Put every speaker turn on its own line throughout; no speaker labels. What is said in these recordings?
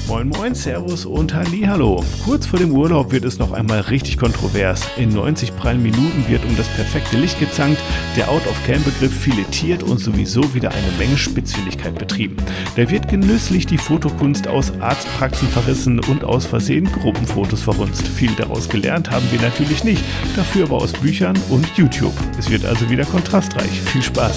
Moin Moin, Servus und Hallihallo. Kurz vor dem Urlaub wird es noch einmal richtig kontrovers. In 90 prallen Minuten wird um das perfekte Licht gezankt, der Out-of-Cam-Begriff filetiert und sowieso wieder eine Menge Spitzfindigkeit betrieben. Da wird genüsslich die Fotokunst aus Arztpraxen verrissen und aus Versehen Gruppenfotos verhunzt. Viel daraus gelernt haben wir natürlich nicht, dafür aber aus Büchern und YouTube. Es wird also wieder kontrastreich. Viel Spaß!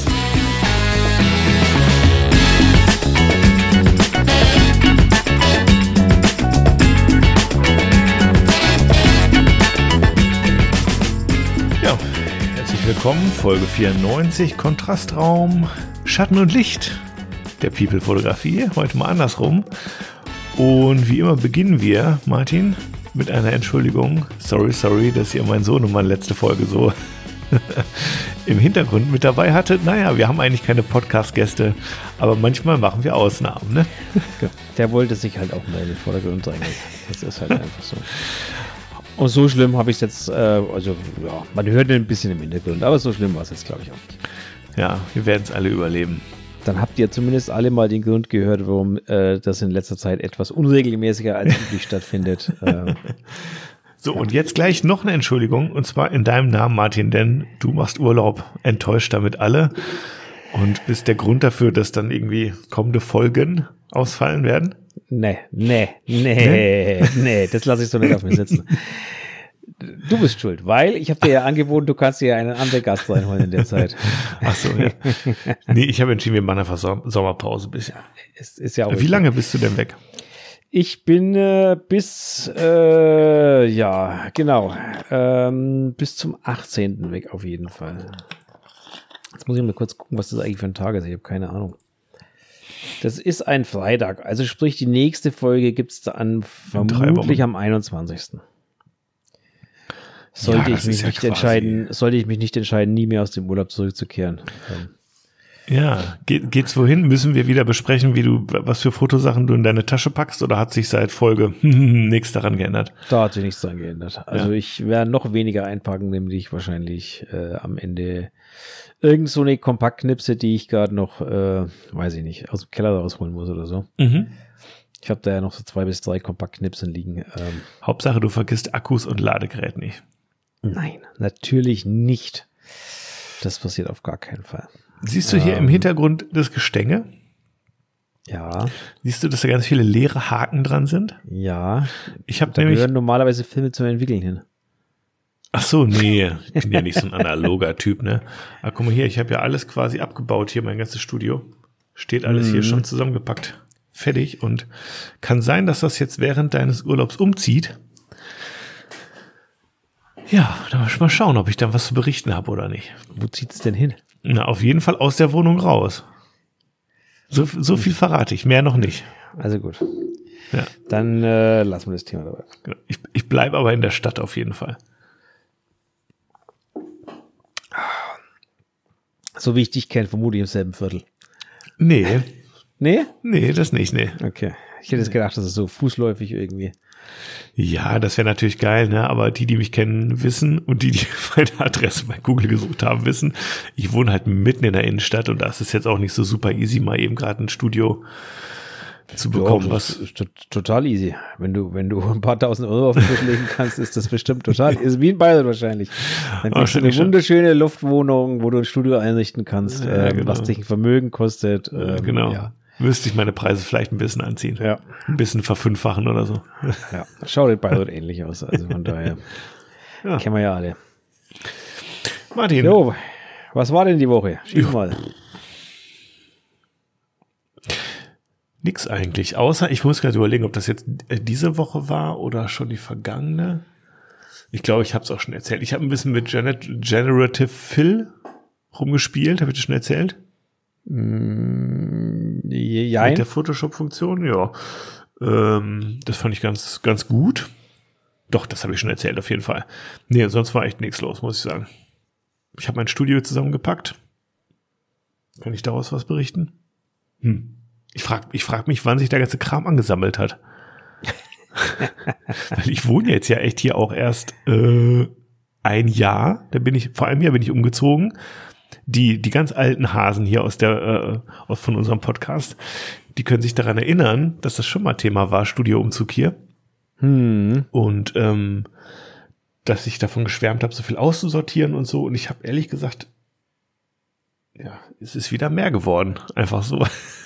Willkommen, Folge 94, Kontrastraum, Schatten und Licht der People-Fotografie, heute mal andersrum. Und wie immer beginnen wir, Martin, mit einer Entschuldigung. Sorry, dass ihr meinen Sohn und meine letzte Folge so im Hintergrund mit dabei hattet. Naja, wir haben eigentlich keine Podcast-Gäste, aber manchmal machen wir Ausnahmen, ne?
Der wollte sich halt auch mal in den Vordergrund drängen. Das ist halt einfach so. Und so schlimm habe ich es jetzt, man hört ein bisschen im Hintergrund, aber so schlimm war es jetzt, glaube ich, auch nicht.
Ja, wir werden es alle überleben.
Dann habt ihr zumindest alle mal den Grund gehört, warum das in letzter Zeit etwas unregelmäßiger als üblich stattfindet.
So, ja. Und jetzt gleich noch eine Entschuldigung, und zwar in deinem Namen, Martin, denn du machst Urlaub, enttäuscht damit alle und bist der Grund dafür, dass dann irgendwie kommende Folgen ausfallen werden.
Nee, das lasse ich so nicht auf mich sitzen. Du bist schuld, weil ich habe dir ja angeboten, du kannst dir einen anderen Gast reinholen in der Zeit.
Ach so, ja. Nee, ich habe entschieden, wir machen einfach Sommerpause ein bisschen.
Ist ja auch
Wie lange bist du denn weg?
Ich bin bis zum 18. weg auf jeden Fall. Jetzt muss ich mal kurz gucken, was das eigentlich für ein Tag ist. Ich habe keine Ahnung. Das ist ein Freitag, also sprich, die nächste Folge gibt es dann vermutlich am 21. Sollte ich mich nicht entscheiden, nie mehr aus dem Urlaub zurückzukehren.
Ja, geht's wohin? Müssen wir wieder besprechen, was für Fotosachen du in deine Tasche packst, oder hat sich seit Folge nichts daran geändert?
Da hat sich nichts daran geändert. Also ich werde noch weniger einpacken, nämlich wahrscheinlich am Ende irgend so eine Kompaktknipse, die ich gerade noch, weiß ich nicht, aus dem Keller rausholen muss oder so. Mhm. Ich habe da ja noch so 2 bis 3 Kompaktknipsen liegen.
Hauptsache, du vergisst Akkus und Ladegerät nicht.
Nein, natürlich nicht. Das passiert auf gar keinen Fall.
Siehst du hier im Hintergrund das Gestänge?
Ja.
Siehst du, dass da ganz viele leere Haken dran sind?
Ja.
Da
gehören normalerweise Filme zum Entwickeln hin.
Ach so, nee, ich bin ja nicht so ein analoger Typ, ne? Aber guck mal hier, ich habe ja alles quasi abgebaut, hier mein ganzes Studio. Steht alles hier schon zusammengepackt, fertig, und kann sein, dass das jetzt während deines Urlaubs umzieht. Ja, dann mal schauen, ob ich dann was zu berichten habe oder nicht.
Wo zieht's denn hin?
Na, auf jeden Fall aus der Wohnung raus. So viel verrate ich, mehr noch nicht.
Also gut.
Ja.
Dann lassen wir das Thema dabei.
Genau. Ich bleibe aber in der Stadt auf jeden Fall.
So wie ich dich kenne, vermute ich im selben Viertel.
Nee.
Nee?
Nee, das nicht, nee.
Okay. Ich hätte jetzt gedacht, das ist so fußläufig irgendwie.
Ja, das wäre natürlich geil, ne? Aber die mich kennen, wissen, und die meine Adresse bei Google gesucht haben, wissen, ich wohne halt mitten in der Innenstadt, und das ist jetzt auch nicht so super easy, mal eben gerade ein Studio zu bekommen.
Das ist total easy. Wenn du ein paar tausend Euro auf den Tisch legen kannst, ist das bestimmt total, ist wie in Bayern wahrscheinlich. Dann kriegst du eine wunderschöne Luftwohnung, wo du ein Studio einrichten kannst, genau. Was dich ein Vermögen kostet.
Genau.
Ja.
Müsste ich meine Preise vielleicht ein bisschen anziehen.
Ja.
Ein bisschen verfünffachen oder so.
Ja, schaut in Bayreuth ähnlich aus. Also von daher kennen wir ja alle.
Martin.
Jo, was war denn die Woche? Schieß mal.
Nix eigentlich, außer ich muss gerade überlegen, ob das jetzt diese Woche war oder schon die vergangene. Ich glaube, ich habe es auch schon erzählt. Ich habe ein bisschen mit Generative Fill rumgespielt. Habe ich das schon erzählt?
Mit
der Photoshop-Funktion, ja. Das fand ich ganz, ganz gut. Doch, das habe ich schon erzählt, auf jeden Fall. Nee, sonst war echt nichts los, muss ich sagen. Ich habe mein Studio zusammengepackt. Kann ich daraus was berichten? Ich frag mich, wann sich der ganze Kram angesammelt hat. Weil ich wohne jetzt ja echt hier auch erst ein Jahr. Vor einem Jahr bin ich umgezogen. die ganz alten Hasen hier von unserem Podcast, die können sich daran erinnern, dass das schon mal Thema war, Studioumzug hier. Und dass ich davon geschwärmt habe, so viel auszusortieren und so. Und ich habe ehrlich gesagt, ja, es ist wieder mehr geworden. Einfach so.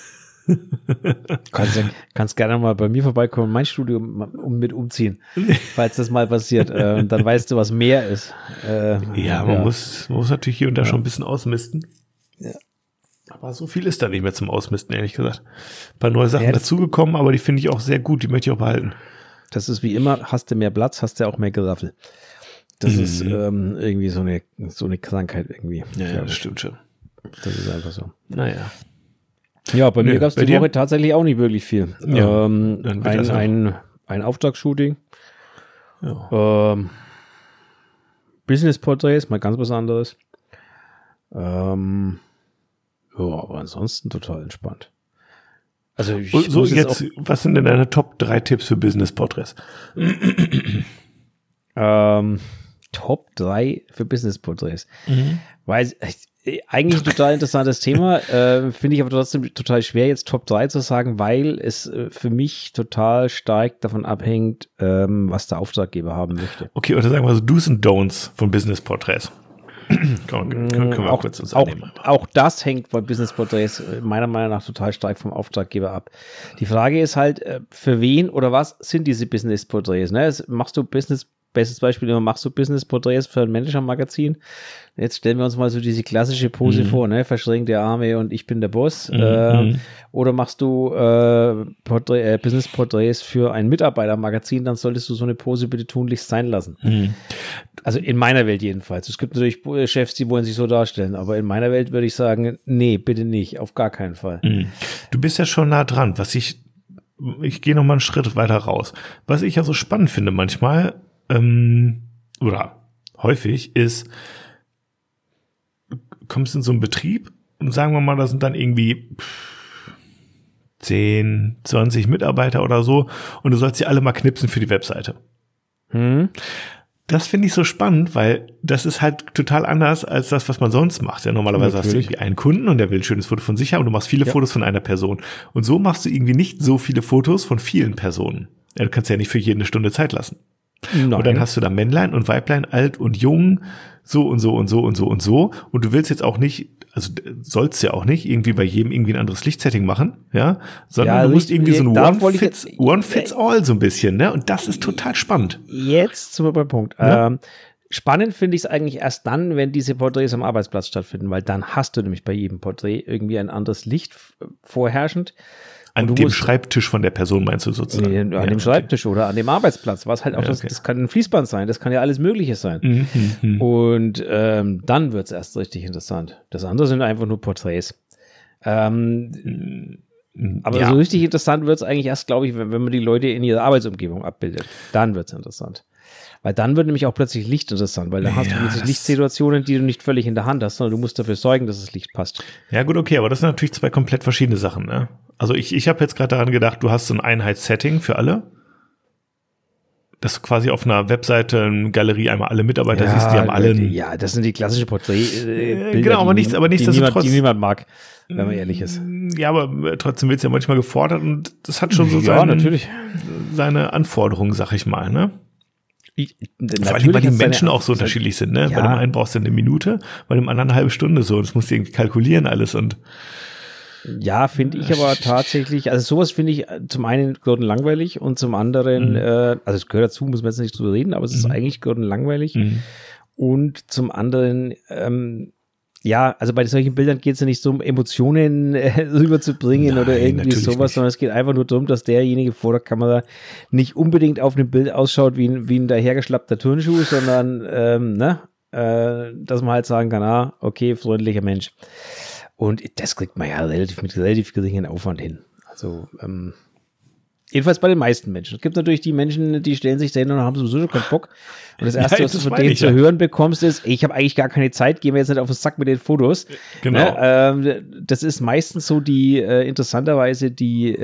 Kannst gerne mal bei mir vorbeikommen, mein Studio mit umziehen, falls das mal passiert. Dann weißt du, was mehr ist.
Man muss natürlich hier und da schon ein bisschen ausmisten.
Ja.
Aber so viel ist da nicht mehr zum Ausmisten, ehrlich gesagt. Ein paar neue Sachen dazugekommen, aber die finde ich auch sehr gut. Die möchte ich auch behalten.
Das ist wie immer, hast du mehr Platz, hast du auch mehr Geraffel. Das ist irgendwie so eine Krankheit irgendwie.
Ja, das stimmt schon.
Das ist einfach so.
Naja.
Ja, bei mir gab es die Woche tatsächlich auch nicht wirklich viel.
Ja,
ein Auftragsshooting.
Ja.
Business-Porträts, mal ganz was anderes. Aber ansonsten total entspannt. Also
was sind denn deine Top 3 Tipps für Business-Porträts?
Top 3 für Business-Porträts. Weil eigentlich ein total interessantes Thema, finde ich aber trotzdem total schwer, jetzt Top 3 zu sagen, weil es für mich total stark davon abhängt, was der Auftraggeber haben möchte.
Okay, oder sagen wir so Do's und Don'ts von Business-Porträts. Können wir kurz uns annehmen.
Auch das hängt bei Business-Porträts meiner Meinung nach total stark vom Auftraggeber ab. Die Frage ist halt, für wen oder was sind diese Business-Porträts? Ne? Bestes Beispiel, machst du Business-Porträts für ein Manager-Magazin? Jetzt stellen wir uns mal so diese klassische Pose vor, ne? Verschränkte Arme und ich bin der Boss. Oder machst du Business-Porträts für ein Mitarbeiter-Magazin, dann solltest du so eine Pose bitte tunlichst sein lassen. Also in meiner Welt jedenfalls. Es gibt natürlich Chefs, die wollen sich so darstellen, aber in meiner Welt würde ich sagen, nee, bitte nicht, auf gar keinen Fall.
Du bist ja schon nah dran. Ich gehe noch mal einen Schritt weiter raus. Was ich ja so spannend finde manchmal, oder häufig ist, kommst in so einen Betrieb und sagen wir mal, da sind dann irgendwie 10, 20 Mitarbeiter oder so und du sollst sie alle mal knipsen für die Webseite. Das finde ich so spannend, weil das ist halt total anders als das, was man sonst macht. Ja, normalerweise hast du irgendwie einen Kunden und der will ein schönes Foto von sich haben und du machst viele Fotos von einer Person. Und so machst du irgendwie nicht so viele Fotos von vielen Personen. Ja, du kannst ja nicht für jeden eine Stunde Zeit lassen. Nein. Und dann hast du da Männlein und Weiblein, alt und jung, so und so und so und so und so. Und du willst jetzt auch nicht, also sollst ja auch nicht irgendwie bei jedem irgendwie ein anderes Lichtsetting machen, ja, sondern du musst irgendwie so ein One-Fits-All so ein bisschen, ne? Und das ist total spannend.
Jetzt sind wir beim Punkt. Ja? Spannend finde ich es eigentlich erst dann, wenn diese Porträts am Arbeitsplatz stattfinden, weil dann hast du nämlich bei jedem Porträt irgendwie ein anderes Licht vorherrschend.
An dem Schreibtisch von der Person meinst du sozusagen?
Nee, an dem Schreibtisch oder an dem Arbeitsplatz, was halt auch, das kann ein Fließband sein, das kann ja alles Mögliche sein. Und dann wird es erst richtig interessant. Das andere sind einfach nur Porträts. Aber so richtig interessant wird es eigentlich erst, glaube ich, wenn man die Leute in ihrer Arbeitsumgebung abbildet. Dann wird es interessant. Weil dann wird nämlich auch plötzlich Licht interessant, weil dann hast du plötzlich Lichtsituationen, die du nicht völlig in der Hand hast, sondern du musst dafür sorgen, dass das Licht passt.
Ja gut, okay, aber das sind natürlich zwei komplett verschiedene Sachen, ne? Also ich habe jetzt gerade daran gedacht, du hast so ein Einheitssetting für alle, dass du quasi auf einer Webseite, eine Galerie einmal alle Mitarbeiter siehst, die haben alle...
Ja, das sind die klassischen Porträtbilder,
genau, aber nichtsdestotrotz...
Die niemand mag, wenn man ehrlich ist.
Ja, aber trotzdem wird es ja manchmal gefordert und das hat schon so seine Anforderungen, sag ich mal, ne? Vor allem, weil die Menschen auch so unterschiedlich sind, ne? Ja. Bei dem einen brauchst du eine Minute, bei dem anderen eine halbe Stunde so. Das musst du irgendwie kalkulieren alles und.
Ja, finde ich aber tatsächlich, also sowas finde ich zum einen langweilig und zum anderen, also es gehört dazu, muss man jetzt nicht drüber reden, aber es ist eigentlich langweilig. Und zum anderen, ja, also bei solchen Bildern geht es ja nicht so um Emotionen rüberzubringen oder irgendwie sowas, sondern es geht einfach nur darum, dass derjenige vor der Kamera nicht unbedingt auf dem Bild ausschaut wie ein dahergeschlappter Turnschuh, sondern dass man halt sagen kann, okay, freundlicher Mensch. Und das kriegt man ja mit relativ geringem Aufwand hin. Also jedenfalls bei den meisten Menschen. Es gibt natürlich die Menschen, die stellen sich dahin und haben sowieso keinen Bock. Und das Erste, was du von denen zu hören bekommst, ist, ich habe eigentlich gar keine Zeit, geh mir jetzt nicht auf den Sack mit den Fotos.
Genau.
Ne? Das ist meistens so interessanterweise die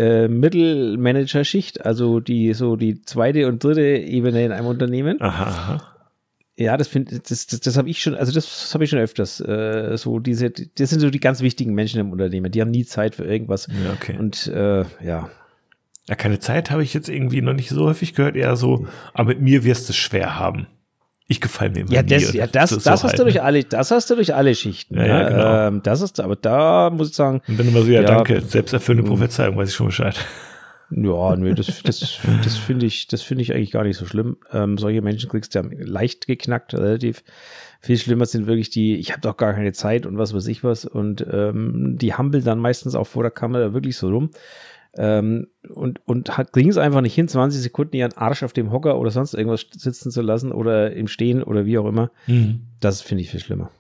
Mittelmanager-Schicht, also die zweite und dritte Ebene in einem Unternehmen.
Aha.
Ja, das habe ich schon, also das habe ich schon öfters. Das sind so die ganz wichtigen Menschen im Unternehmen. Die haben nie Zeit für irgendwas.
Ja, okay.
Und ja.
Ja, keine Zeit habe ich jetzt irgendwie noch nicht so häufig gehört. Eher so, aber mit mir wirst du es schwer haben. Ich gefalle mir immer
ja,
nie.
Das hast du durch alle Schichten.
Ja, genau.
Aber da muss ich sagen.
Und dann immer so, danke, selbsterfüllende Prophezeiung, weiß ich schon Bescheid.
Ja, nö, das finde ich eigentlich gar nicht so schlimm. Solche Menschen kriegst du ja leicht geknackt, relativ. Viel schlimmer sind wirklich ich habe doch gar keine Zeit und was weiß ich was. Und die hampeln dann meistens auch vor der Kamera wirklich so rum. Und kriegen es einfach nicht hin, 20 Sekunden ihren Arsch auf dem Hocker oder sonst irgendwas sitzen zu lassen oder im Stehen oder wie auch immer. Das finde ich viel schlimmer.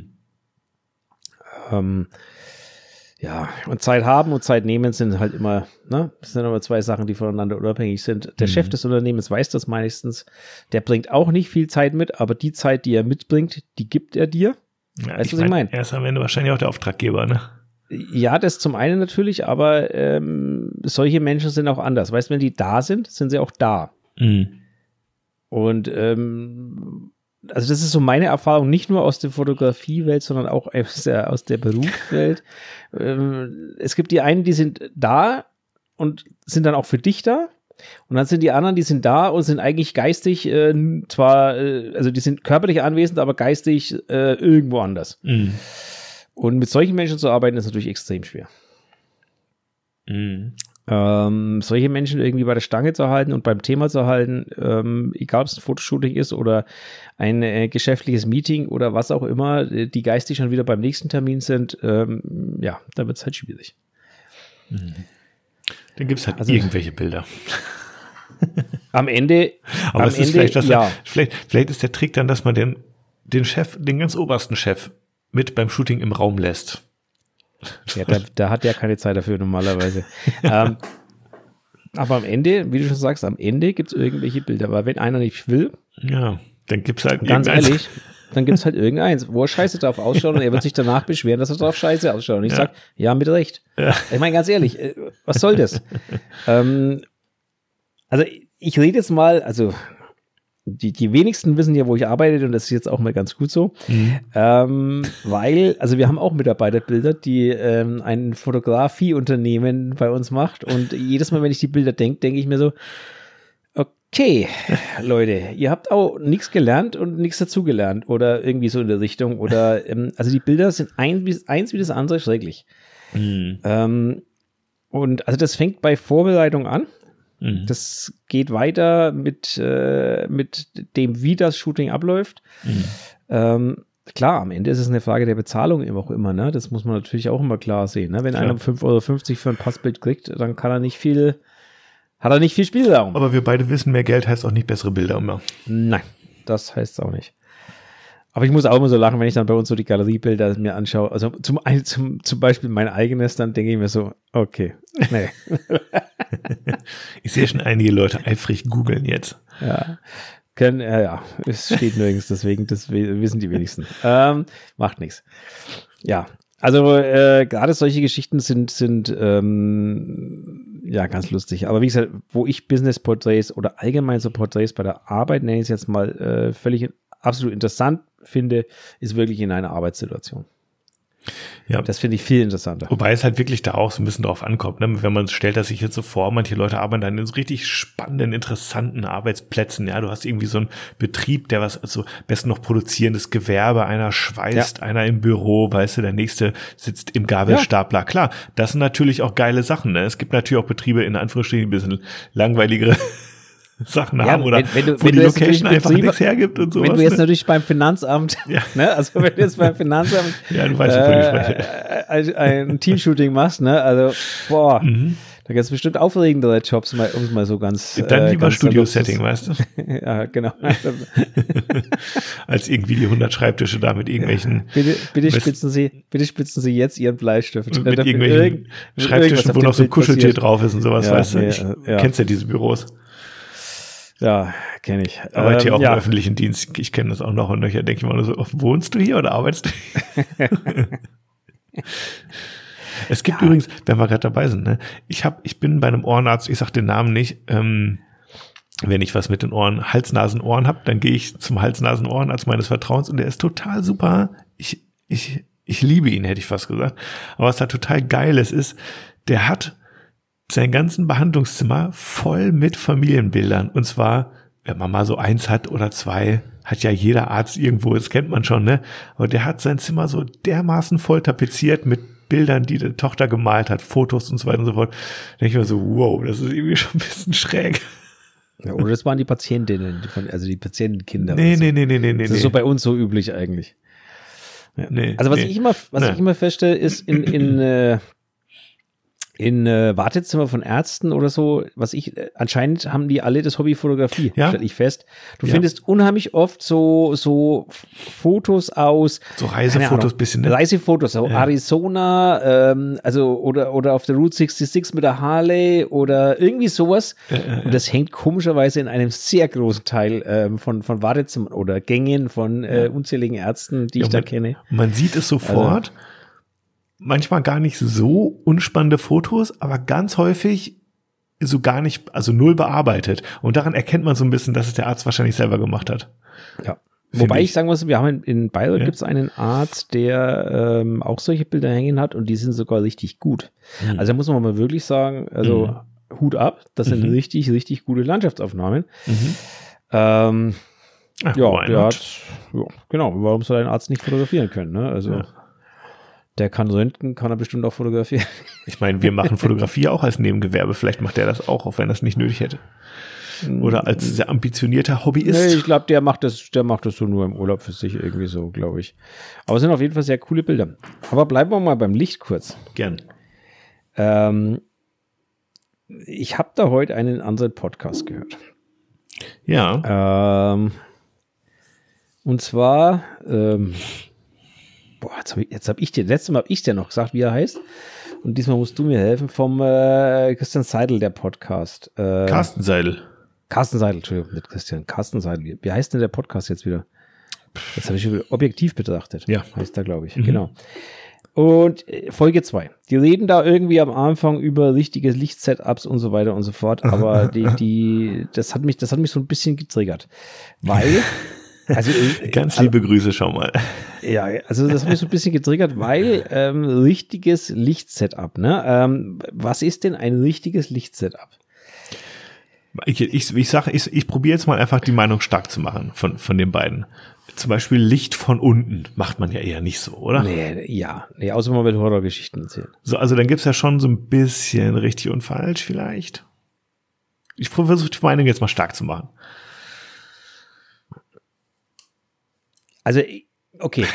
Ja, und Zeit haben und Zeit nehmen sind halt immer, ne? Das sind aber zwei Sachen, die voneinander unabhängig sind. Der Chef des Unternehmens weiß das meistens. Der bringt auch nicht viel Zeit mit, aber die Zeit, die er mitbringt, die gibt er dir.
Ja,
weißt du, was ich meine?
Er ist am Ende wahrscheinlich auch der Auftraggeber, ne?
Ja, das zum einen natürlich, aber solche Menschen sind auch anders. Weißt du, wenn die da sind sie auch da. Und also das ist so meine Erfahrung, nicht nur aus der Fotografiewelt, sondern auch aus der Berufswelt. Es gibt die einen, die sind da und sind dann auch für dich da. Und dann sind die anderen, die sind da und sind eigentlich geistig also die sind körperlich anwesend, aber geistig irgendwo anders. Und mit solchen Menschen zu arbeiten, ist natürlich extrem schwer. Solche Menschen irgendwie bei der Stange zu halten und beim Thema zu halten, egal ob es ein Fotoshooting ist oder ein geschäftliches Meeting oder was auch immer, die geistig schon wieder beim nächsten Termin sind, ja, da wird es halt schwierig.
Dann gibt es halt irgendwelche Bilder.
Am Ende,
aber es ist vielleicht ist der Trick dann, dass man den Chef, den ganz obersten Chef, mit beim Shooting im Raum lässt.
Ja, da hat der keine Zeit dafür normalerweise. Aber am Ende, wie du schon sagst, am Ende gibt es irgendwelche Bilder. Aber wenn einer nicht will,
ja, dann gibt es halt
ganz ehrlich, dann gibt es halt irgendeins, wo er scheiße drauf ausschaut und er wird sich danach beschweren, dass er drauf scheiße ausschaut. Und ich sage, ja, mit Recht. Ja. Ich meine, ganz ehrlich, was soll das? Also ich rede jetzt mal, also die wenigsten wissen ja, wo ich arbeite und das ist jetzt auch mal ganz gut so, weil, also wir haben auch Mitarbeiterbilder, die ein Fotografieunternehmen bei uns macht und jedes Mal, wenn ich die Bilder denke ich mir so, okay, Leute, ihr habt auch nichts gelernt und nichts dazugelernt oder irgendwie so in der Richtung oder, also die Bilder sind eins wie das andere schrecklich. Und also das fängt bei Vorbereitung an. Das geht weiter mit dem, wie das Shooting abläuft. Klar, am Ende ist es eine Frage der Bezahlung auch immer, ne? Das muss man natürlich auch immer klar sehen. Ne? Wenn einer 5,50 Euro für ein Passbild kriegt, dann hat er nicht viel Spielraum.
Aber wir beide wissen, mehr Geld heißt auch nicht bessere Bilder immer.
Nein, das heißt es auch nicht. Aber ich muss auch immer so lachen, wenn ich dann bei uns so die Galeriebilder mir anschaue. Also zum Beispiel mein eigenes, dann denke ich mir so, okay, nee.
Ich sehe schon einige Leute eifrig googeln jetzt.
Ja, es steht nirgends, deswegen, das wissen die wenigsten. Macht nichts. Ja, also gerade solche Geschichten sind ja ganz lustig. Aber wie gesagt, wo ich Business-Porträts oder allgemein so Porträts bei der Arbeit, nenne ich es jetzt mal, völlig absolut interessant finde, ist wirklich in einer Arbeitssituation. Ja. Das finde ich viel interessanter.
Wobei es halt wirklich da auch so ein bisschen drauf ankommt, ne? Wenn man stellt das sich jetzt so vor, manche Leute arbeiten dann in so richtig spannenden, interessanten Arbeitsplätzen, ja, du hast irgendwie so einen Betrieb, der was, also besten noch produzierendes Gewerbe, einer schweißt, einer im Büro, weißt du, der nächste sitzt im Gabelstapler. Ja. Klar, das sind natürlich auch geile Sachen, ne? Es gibt natürlich auch Betriebe, in Anführungsstrichen, ein bisschen langweiligere Sachen haben oder wo die Location einfach nichts hergibt und sowas.
Wenn du jetzt natürlich beim Finanzamt, ne, also wenn du jetzt beim Finanzamt
du weißt, wovon ich spreche.
Ein Teamshooting machst, ne, also da gibt es bestimmt aufregendere Jobs, um es mal so ganz
dann lieber Studio-Setting, weißt du?
Ja, genau.
Als irgendwie die 100 Schreibtische da mit irgendwelchen
bitte spitzen Sie jetzt Ihren Bleistift.
Mit irgendwelchen Schreibtischen, wo noch so ein Kuscheltier drauf ist und sowas, weißt du? Kennst ja diese Büros.
Ja, kenne ich.
Aber hier auch im öffentlichen Dienst, ich kenne das auch noch und da denke ich mal nur so, wohnst du hier oder arbeitest du hier? Es gibt übrigens, wenn wir gerade dabei sind, ne, ich bin bei einem Ohrenarzt, ich sag den Namen nicht, wenn ich was mit den Ohren, Hals-Nasen-Ohren habe, dann gehe ich zum Hals-Nasen-Ohrenarzt meines Vertrauens und der ist total super. Ich liebe ihn, hätte ich fast gesagt. Aber was da total Geiles ist, der hat sein ganzen Behandlungszimmer voll mit Familienbildern. Und zwar, wenn man mal so 1 hat oder 2, hat ja jeder Arzt irgendwo, das kennt man schon, ne? Aber der hat sein Zimmer so dermaßen voll tapeziert mit Bildern, die die Tochter gemalt hat, Fotos und so weiter und so fort. Da denke ich mir so, wow, das ist irgendwie schon ein bisschen schräg.
Ja, oder das waren die Patientinnen, also die Patientenkinder.
Nee.
Das ist so bei uns so üblich eigentlich. Ja.
Nee,
also was ich immer feststelle, ist in Wartezimmer von Ärzten oder so, anscheinend haben die alle das Hobby Fotografie, stelle ich fest. Du findest unheimlich oft so Fotos aus.
So Reisefotos bisschen, ne?
Reisefotos, so Arizona, also oder auf der Route 66 mit der Harley oder irgendwie sowas. Und das hängt komischerweise in einem sehr großen Teil von Wartezimmern oder Gängen von unzähligen Ärzten, die ich da kenne.
Man sieht es sofort. Manchmal gar nicht so unspannende Fotos, aber ganz häufig so gar nicht, also null bearbeitet. Und daran erkennt man so ein bisschen, dass es der Arzt wahrscheinlich selber gemacht hat.
Ja. Wobei ich sagen muss, wir haben in Bayreuth gibt es einen Arzt, der auch solche Bilder hängen hat und die sind sogar richtig gut. Mhm. Also da muss man mal wirklich sagen, also Hut ab, das sind richtig, richtig gute Landschaftsaufnahmen. Der hat, genau, warum soll ein Arzt nicht fotografieren können, ne? Also der kann röntgen, kann er bestimmt auch fotografieren.
Ich meine, wir machen Fotografie auch als Nebengewerbe. Vielleicht macht der das auch wenn er es nicht nötig hätte. Oder als sehr ambitionierter Hobbyist.
Nee, ich glaube, der macht das so nur im Urlaub für sich irgendwie so, glaube ich. Aber es sind auf jeden Fall sehr coole Bilder. Aber bleiben wir mal beim Licht kurz.
Gern.
Ich habe da heute einen anderen Podcast gehört.
Ja.
Und zwar letztes Mal habe ich dir noch gesagt, wie er heißt. Und diesmal musst du mir helfen, vom Christian Seidel, der Podcast.
Carsten Seidel.
Carsten Seidel, Entschuldigung, nicht Christian. Carsten Seidel. Wie heißt denn der Podcast jetzt wieder? Das habe ich schon wieder objektiv betrachtet.
Ja.
Heißt da, glaube ich. Genau. Und Folge 2. Die reden da irgendwie am Anfang über richtige Lichtsetups und so weiter und so fort. Aber das hat mich so ein bisschen getriggert. Weil
ganz liebe Grüße schon mal.
Ja, also das hat mich so ein bisschen getriggert, weil richtiges Lichtsetup, ne? Was ist denn ein richtiges Lichtsetup?
Ich probiere jetzt mal einfach die Meinung stark zu machen von den beiden. Zum Beispiel Licht von unten macht man ja eher nicht so, oder?
Nee, außer man will Horrorgeschichten erzählen.
So, also dann gibt's ja schon so ein bisschen richtig und falsch vielleicht. Ich versuche die Meinung jetzt mal stark zu machen.
Also, okay.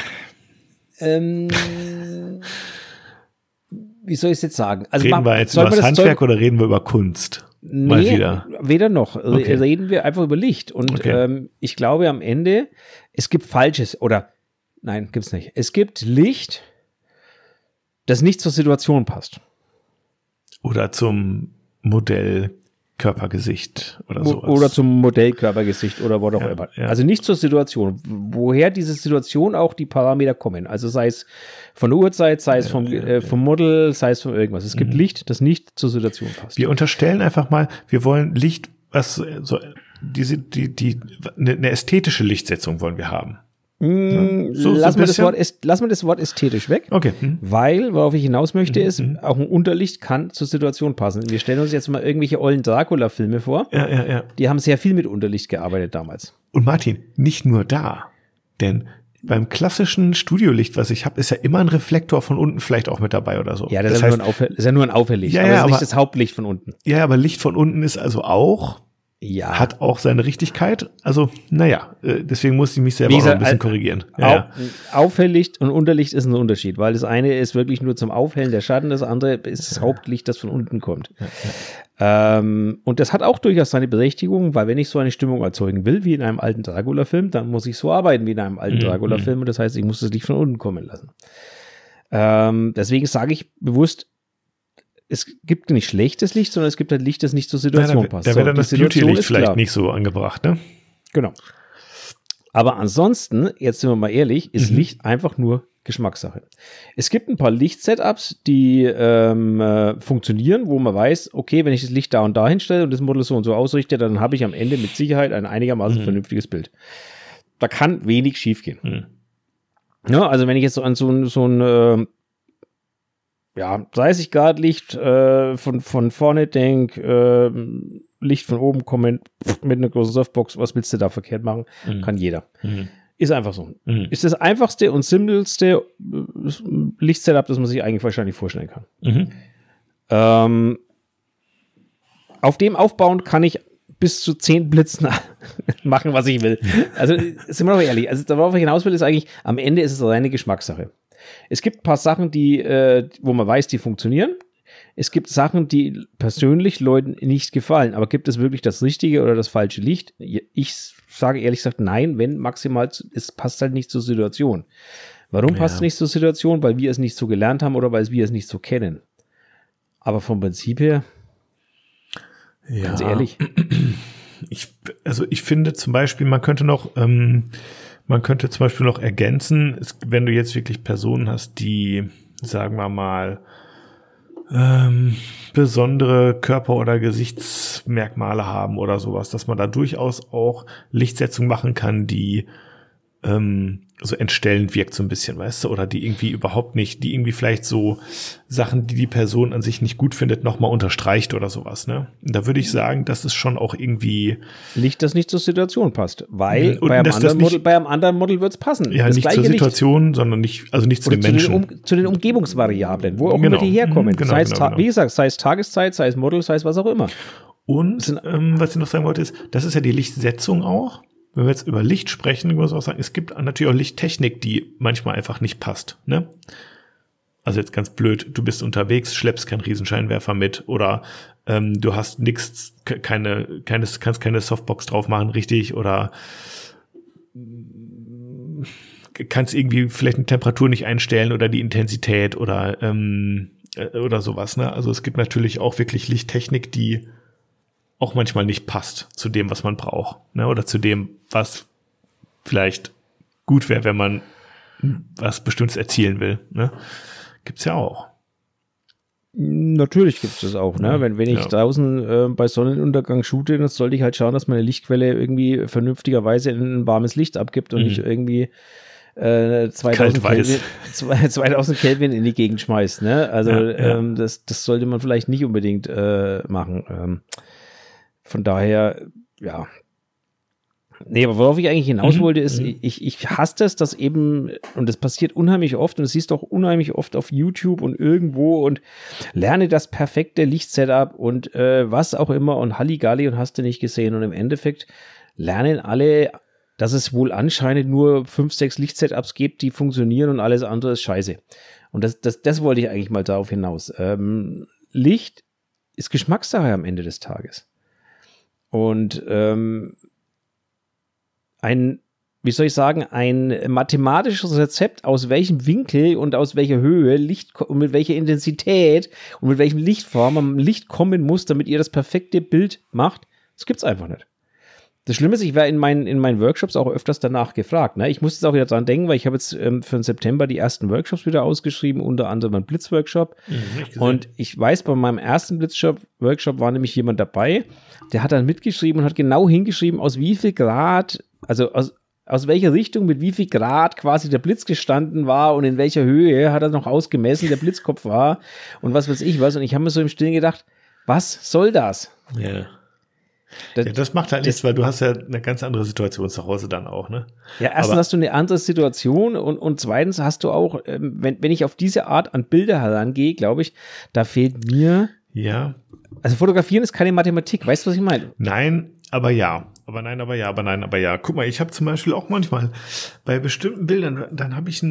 Wie soll ich es jetzt sagen? Also
reden wir jetzt über das Handwerk oder reden wir über Kunst? Mal wieder.
Weder noch. Okay. Reden wir einfach über Licht. Und ich glaube am Ende, es gibt Falsches oder nein, gibt's nicht. Es gibt Licht, das nicht zur Situation passt.
Oder zum Modell Körpergesicht oder sowas.
Oder zum Modellkörpergesicht oder was auch immer. Ja. Also nicht zur Situation. Woher diese Situation auch die Parameter kommen. Also sei es von der Uhrzeit, sei es vom Model, sei es von irgendwas. Es gibt Licht, das nicht zur Situation passt.
Wir unterstellen einfach mal, wir wollen Licht, was so eine ästhetische Lichtsetzung wollen wir haben.
Lass mal das Wort ästhetisch weg.
Okay.
Weil, worauf ich hinaus möchte, ist, auch ein Unterlicht kann zur Situation passen. Wir stellen uns jetzt mal irgendwelche ollen Dracula-Filme vor.
Ja.
Die haben sehr viel mit Unterlicht gearbeitet damals.
Und Martin, nicht nur da. Denn beim klassischen Studiolicht, was ich habe, ist ja immer ein Reflektor von unten vielleicht auch mit dabei oder so.
Ja, das ist ja nur ein Auferlicht.
Ja,
aber das ist
aber
nicht das Hauptlicht von unten.
Ja, aber Licht von unten ist also auch... Ja. Hat auch seine Richtigkeit. Also, deswegen muss ich mich selber auch ein bisschen korrigieren.
Aufhelllicht und Unterlicht ist ein Unterschied, weil das eine ist wirklich nur zum Aufhellen der Schatten, das andere ist das Hauptlicht, das von unten kommt. Und das hat auch durchaus seine Berechtigung, weil wenn ich so eine Stimmung erzeugen will, wie in einem alten Dracula-Film, dann muss ich so arbeiten wie in einem alten Dracula-Film und das heißt, ich muss das Licht von unten kommen lassen. Deswegen sage ich bewusst, es gibt nicht schlechtes Licht, sondern es gibt halt Licht, das nicht zur Situation passt.
Da wäre dann das Beauty-Licht vielleicht nicht so angebracht, ne?
Genau. Aber ansonsten, jetzt sind wir mal ehrlich, ist Licht einfach nur Geschmackssache. Es gibt ein paar Licht-Setups, die funktionieren, wo man weiß, okay, wenn ich das Licht da und da hinstelle und das Model so und so ausrichte, dann habe ich am Ende mit Sicherheit ein einigermaßen vernünftiges Bild. Da kann wenig schief gehen. Ja, also wenn ich jetzt so an so ein 30 Grad Licht von vorne denke, Licht von oben kommen mit einer großen Softbox, was willst du da verkehrt machen? Kann jeder. Ist einfach so. Ist das einfachste und simpelste Lichtsetup, das man sich eigentlich wahrscheinlich vorstellen kann. Auf dem aufbauend kann ich bis zu 10 Blitzen machen, was ich will. Also, sind wir doch ehrlich, also worauf ich hinaus will, ist eigentlich, am Ende ist es reine Geschmackssache. Es gibt ein paar Sachen, wo man weiß, die funktionieren. Es gibt Sachen, die persönlich Leuten nicht gefallen. Aber gibt es wirklich das richtige oder das falsche Licht? Ich sage ehrlich gesagt, nein, wenn maximal, es passt halt nicht zur Situation. Warum passt es nicht zur Situation? Weil wir es nicht so gelernt haben oder weil wir es nicht so kennen. Aber vom Prinzip her, ganz ehrlich.
Ich finde zum Beispiel, man könnte zum Beispiel noch ergänzen, wenn du jetzt wirklich Personen hast, die, sagen wir mal, besondere Körper- oder Gesichtsmerkmale haben oder sowas, dass man da durchaus auch Lichtsetzung machen kann, die so entstellend wirkt so ein bisschen, weißt du, oder die irgendwie überhaupt nicht, die irgendwie vielleicht so Sachen, die die Person an sich nicht gut findet, nochmal unterstreicht oder sowas, ne? Und da würde ich sagen, das ist schon auch irgendwie
Licht, das nicht zur Situation passt, weil bei einem anderen Model wird es passen.
Ja,
das
nicht zur Situation, sondern nicht zu den Menschen.
Zu den Umgebungsvariablen, wo auch immer die herkommen. Wie gesagt, sei es Tageszeit, sei es Model, sei es was auch immer.
Und was ich noch sagen wollte, ist, das ist ja die Lichtsetzung auch. Wenn wir jetzt über Licht sprechen, muss ich auch sagen, es gibt natürlich auch Lichttechnik, die manchmal einfach nicht passt, ne? Also jetzt ganz blöd, du bist unterwegs, schleppst keinen Riesenscheinwerfer mit oder du hast kannst keine Softbox drauf machen, richtig, oder kannst irgendwie vielleicht eine Temperatur nicht einstellen oder die Intensität oder sowas, ne? Also es gibt natürlich auch wirklich Lichttechnik, die auch manchmal nicht passt zu dem, was man braucht, ne? Oder zu dem, was vielleicht gut wäre, wenn man was Bestimmtes erzielen will, ne? Gibt's ja auch.
Natürlich gibt es das auch, ne? Wenn ich draußen bei Sonnenuntergang shoote, dann sollte ich halt schauen, dass meine Lichtquelle irgendwie vernünftigerweise ein warmes Licht abgibt und nicht irgendwie 2000 Kelvin in die Gegend schmeißt, ne? Also das sollte man vielleicht nicht unbedingt machen. Von daher, ja. Nee, aber worauf ich eigentlich hinaus wollte, ist, ich hasse das, dass eben, und das passiert unheimlich oft, und das siehst du auch unheimlich oft auf YouTube und irgendwo und lerne das perfekte Lichtsetup und was auch immer und Halligalli und hast du nicht gesehen. Und im Endeffekt lernen alle, dass es wohl anscheinend nur 5, 6 Lichtsetups gibt, die funktionieren und alles andere ist scheiße. Und das wollte ich eigentlich mal darauf hinaus. Licht ist Geschmackssache am Ende des Tages. Und ein mathematisches Rezept, aus welchem Winkel und aus welcher Höhe Licht und mit welcher Intensität und mit welchem Lichtform am Licht kommen muss, damit ihr das perfekte Bild macht, das gibt's einfach nicht. Das Schlimme ist, ich werde in meinen Workshops auch öfters danach gefragt. Ne? Ich muss jetzt auch wieder dran denken, weil ich habe jetzt für den September die ersten Workshops wieder ausgeschrieben, unter anderem ein Blitzworkshop. Und ich weiß, bei meinem ersten Blitzworkshop war nämlich jemand dabei, der hat dann mitgeschrieben und hat genau hingeschrieben, aus wie viel Grad, also aus welcher Richtung mit wie viel Grad quasi der Blitz gestanden war und in welcher Höhe hat er noch ausgemessen, der Blitzkopf war und was weiß ich was. Und ich habe mir so im Stillen gedacht, was soll das?
Ja. Das macht halt nichts, weil du hast ja eine ganz andere Situation zu Hause dann auch, ne?
Ja, erstens hast du eine andere Situation und zweitens hast du auch, wenn ich auf diese Art an Bilder herangehe, glaube ich, da fehlt mir.
Ja.
Also fotografieren ist keine Mathematik, weißt du, was ich meine?
Nein, aber ja. Aber nein, aber ja, aber nein, aber ja. Guck mal, ich habe zum Beispiel auch manchmal bei bestimmten Bildern, dann habe ich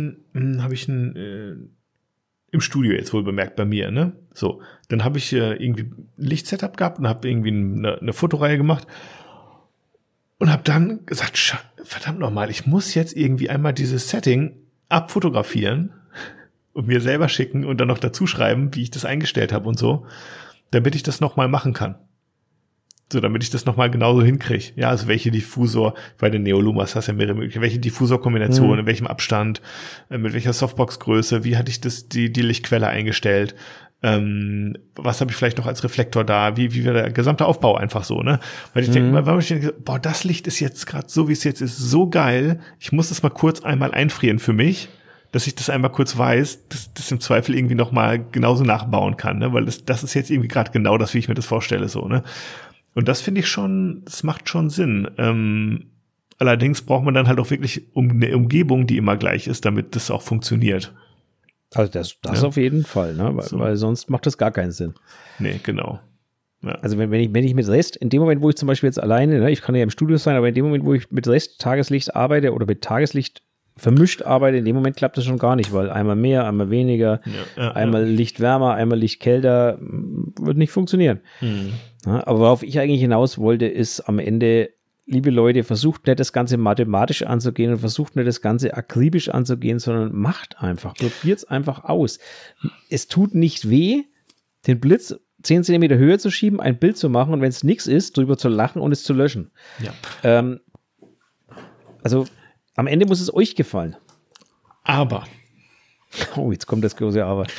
im Studio jetzt wohl bemerkt bei mir, ne? So, dann habe ich irgendwie ein Lichtsetup gehabt und habe irgendwie eine Fotoreihe gemacht und habe dann gesagt, verdammt nochmal, ich muss jetzt irgendwie einmal dieses Setting abfotografieren und mir selber schicken und dann noch dazu schreiben, wie ich das eingestellt habe und so, damit ich das nochmal machen kann. So, damit ich das nochmal genauso hinkriege. Ja, also welche Diffusor, bei den Neolumas hast du ja mehrere Möglichkeiten, welche Diffusorkombination, in welchem Abstand, mit welcher Softbox-Größe, wie hatte ich die Lichtquelle eingestellt, was habe ich vielleicht noch als Reflektor da, wie war der gesamte Aufbau einfach so, ne? Weil ich denke, boah, das Licht ist jetzt gerade so, wie es jetzt ist, so geil, ich muss das mal kurz einmal einfrieren für mich, dass ich das einmal kurz weiß, dass das im Zweifel irgendwie nochmal genauso nachbauen kann, ne? Weil das ist jetzt irgendwie gerade genau das, wie ich mir das vorstelle, so, ne? Und das finde ich schon, das macht schon Sinn. Allerdings braucht man dann halt auch wirklich eine Umgebung, die immer gleich ist, damit das auch funktioniert.
Also das auf jeden Fall, ne? Weil sonst macht das gar keinen Sinn.
Nee, genau. Ja.
Also wenn ich mit Rest, in dem Moment, wo ich zum Beispiel jetzt alleine, ne, ich kann ja im Studio sein, aber in dem Moment, wo ich mit Rest Tageslicht arbeite oder mit Tageslicht vermischt arbeite, in dem Moment klappt das schon gar nicht, weil einmal mehr, einmal weniger, einmal Licht wärmer, einmal Licht kälter, wird nicht funktionieren. Ja, aber worauf ich eigentlich hinaus wollte, ist am Ende, liebe Leute, versucht nicht das Ganze mathematisch anzugehen und versucht nicht das Ganze akribisch anzugehen, sondern macht einfach, probiert es einfach aus. Es tut nicht weh, den Blitz 10 Zentimeter höher zu schieben, ein Bild zu machen und wenn es nichts ist, drüber zu lachen und es zu löschen. Ja. Also am Ende muss es euch gefallen.
Aber.
Oh, jetzt kommt das große Aber.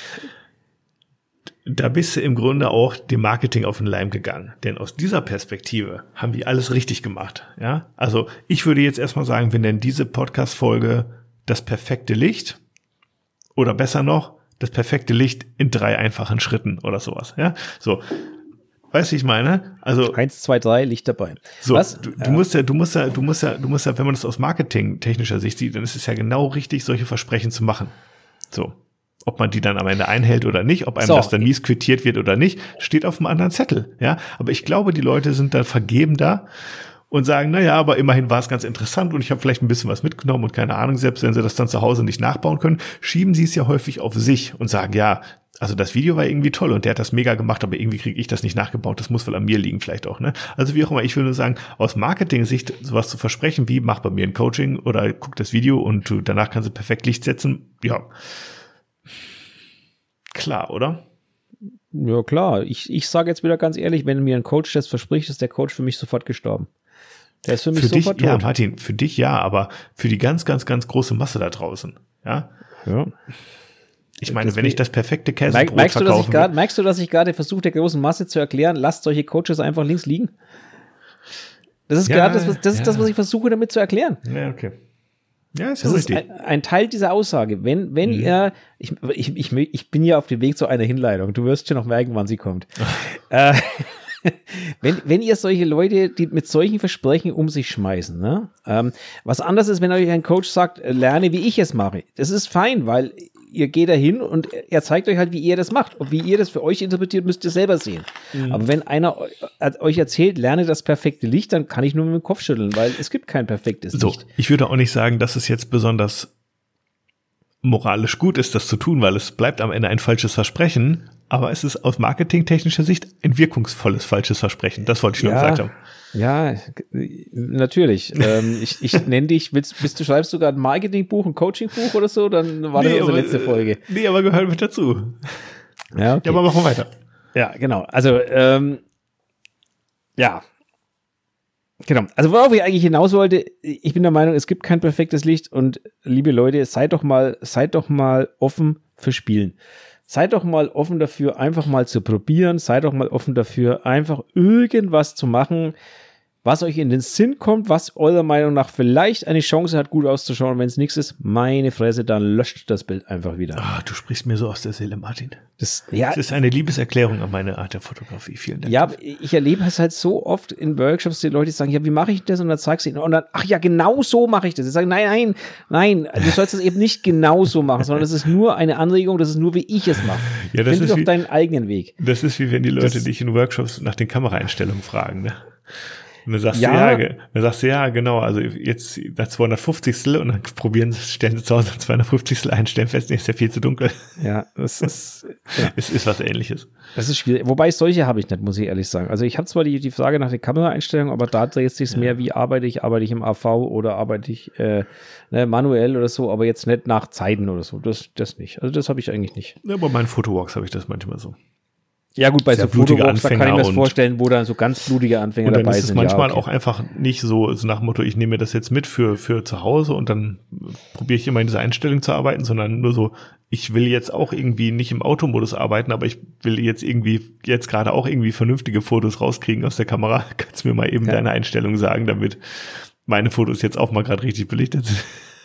Da bist du im Grunde auch dem Marketing auf den Leim gegangen. Denn aus dieser Perspektive haben die alles richtig gemacht. Ja, also ich würde jetzt erstmal sagen, wir nennen diese Podcast-Folge das perfekte Licht oder besser noch, das perfekte Licht in 3 einfachen Schritten oder sowas. Ja, so. Weißt du, ich meine? Also
1, 2, 3, Licht dabei.
So, was? Du musst ja, wenn man das aus marketingtechnischer Sicht sieht, dann ist es ja genau richtig, solche Versprechen zu machen. So. Ob man die dann am Ende einhält oder nicht, ob einem das dann mies quittiert wird oder nicht, steht auf einem anderen Zettel, ja. Aber ich glaube, die Leute sind dann vergebender und sagen, naja, aber immerhin war es ganz interessant und ich habe vielleicht ein bisschen was mitgenommen und keine Ahnung, selbst wenn sie das dann zu Hause nicht nachbauen können, schieben sie es ja häufig auf sich und sagen, ja, also das Video war irgendwie toll und der hat das mega gemacht, aber irgendwie kriege ich das nicht nachgebaut, das muss wohl an mir liegen vielleicht auch, ne? Also wie auch immer, ich will nur sagen, aus Marketing-Sicht sowas zu versprechen, wie mach bei mir ein Coaching oder guck das Video und danach kannst du perfekt Licht setzen, ja, klar, oder?
Ja, klar. Ich sage jetzt wieder ganz ehrlich, wenn mir ein Coach das verspricht, ist der Coach für mich sofort gestorben. Der ist für mich sofort tot.
Ja, Martin, für dich ja, aber für die ganz, ganz, ganz große Masse da draußen, ja?
Ja.
Ich meine, wenn ich das perfekte Käsebrot verkaufe...
Merkst du, dass ich gerade versuche, der großen Masse zu erklären, lasst solche Coaches einfach links liegen? Das ist gerade das, was ich versuche damit zu erklären.
Ja, okay. Ja, ist
das
richtig.
Ist ein Teil dieser Aussage. Wenn ihr, ich bin ja auf dem Weg zu einer Hinleitung. Du wirst schon noch merken, wann sie kommt. Wenn ihr solche Leute, die mit solchen Versprechen um sich schmeißen, ne? Was anderes ist, wenn euch ein Coach sagt, lerne, wie ich es mache. Das ist fein, weil ihr geht dahin und er zeigt euch halt, wie ihr das macht. Und wie ihr das für euch interpretiert, müsst ihr selber sehen. Aber wenn einer euch erzählt, lerne das perfekte Licht, dann kann ich nur mit dem Kopf schütteln, weil es gibt kein perfektes Licht.
Ich würde auch nicht sagen, dass es jetzt besonders moralisch gut ist, das zu tun, weil es bleibt am Ende ein falsches Versprechen, aber es ist aus marketingtechnischer Sicht ein wirkungsvolles falsches Versprechen. Das wollte ich nur gesagt haben.
Ja, natürlich. Ich nenne dich, schreibst du sogar ein Marketingbuch, ein Coachingbuch oder so? Dann war das unsere letzte Folge.
Nee, aber gehört mit dazu.
Ja, okay.
Ja, aber machen wir weiter.
Ja, genau. Also, ja. Genau. Also, worauf ich eigentlich hinaus wollte, ich bin der Meinung, es gibt kein perfektes Licht und liebe Leute, seid doch mal offen für Spielen. Seid doch mal offen dafür, einfach mal zu probieren. Seid doch mal offen dafür, einfach irgendwas zu machen, was euch in den Sinn kommt, was eurer Meinung nach vielleicht eine Chance hat, gut auszuschauen. Wenn es nichts ist, meine Fresse, dann löscht das Bild einfach wieder.
Ah, du sprichst mir so aus der Seele, Martin.
Das
ist eine Liebeserklärung an meine Art der Fotografie. Vielen Dank.
Ja, ich erlebe es halt so oft in Workshops, die Leute sagen, ja, wie mache ich das? Und dann zeigst du ihnen, und dann, ach ja, genau so mache ich das. Ich sage, nein, du sollst es eben nicht genau so machen, sondern das ist nur eine Anregung, das ist nur, wie ich es mache.
Ja, das
Finde doch deinen eigenen Weg.
Das ist wie wenn die Leute dich in Workshops nach den Kameraeinstellungen fragen, ne? Und dann sagst du, ja, genau, also jetzt nach 250. und dann stellen sie zu Hause 250. ein, stellen fest, nee, ist ja viel zu dunkel.
Ja, das ist,
ja. Es ist was Ähnliches.
Das ist schwierig, wobei solche habe ich nicht, muss ich ehrlich sagen. Also ich habe zwar die Frage nach der Kameraeinstellung, aber da dreht sich mehr, wie arbeite ich im AV oder arbeite ich manuell oder so, aber jetzt nicht nach Zeiten oder so, das nicht. Also das habe ich eigentlich nicht.
Ja, bei meinen Fotowalks habe ich das manchmal so.
Ja gut, bei
sehr
so Fotowalks, da kann ich mir das
und-
vorstellen, wo dann so ganz blutige Anfänger
Und dann
dabei
ist es
sind.
manchmal
ja, okay.
auch einfach nicht so nach dem Motto, ich nehme mir das jetzt mit für zu Hause und dann probiere ich immer in dieser Einstellung zu arbeiten, sondern nur so, ich will jetzt auch irgendwie nicht im Automodus arbeiten, aber ich will jetzt gerade auch irgendwie vernünftige Fotos rauskriegen aus der Kamera. Kannst du mir mal eben deine Einstellung sagen, damit meine Fotos jetzt auch mal gerade richtig belichtet sind?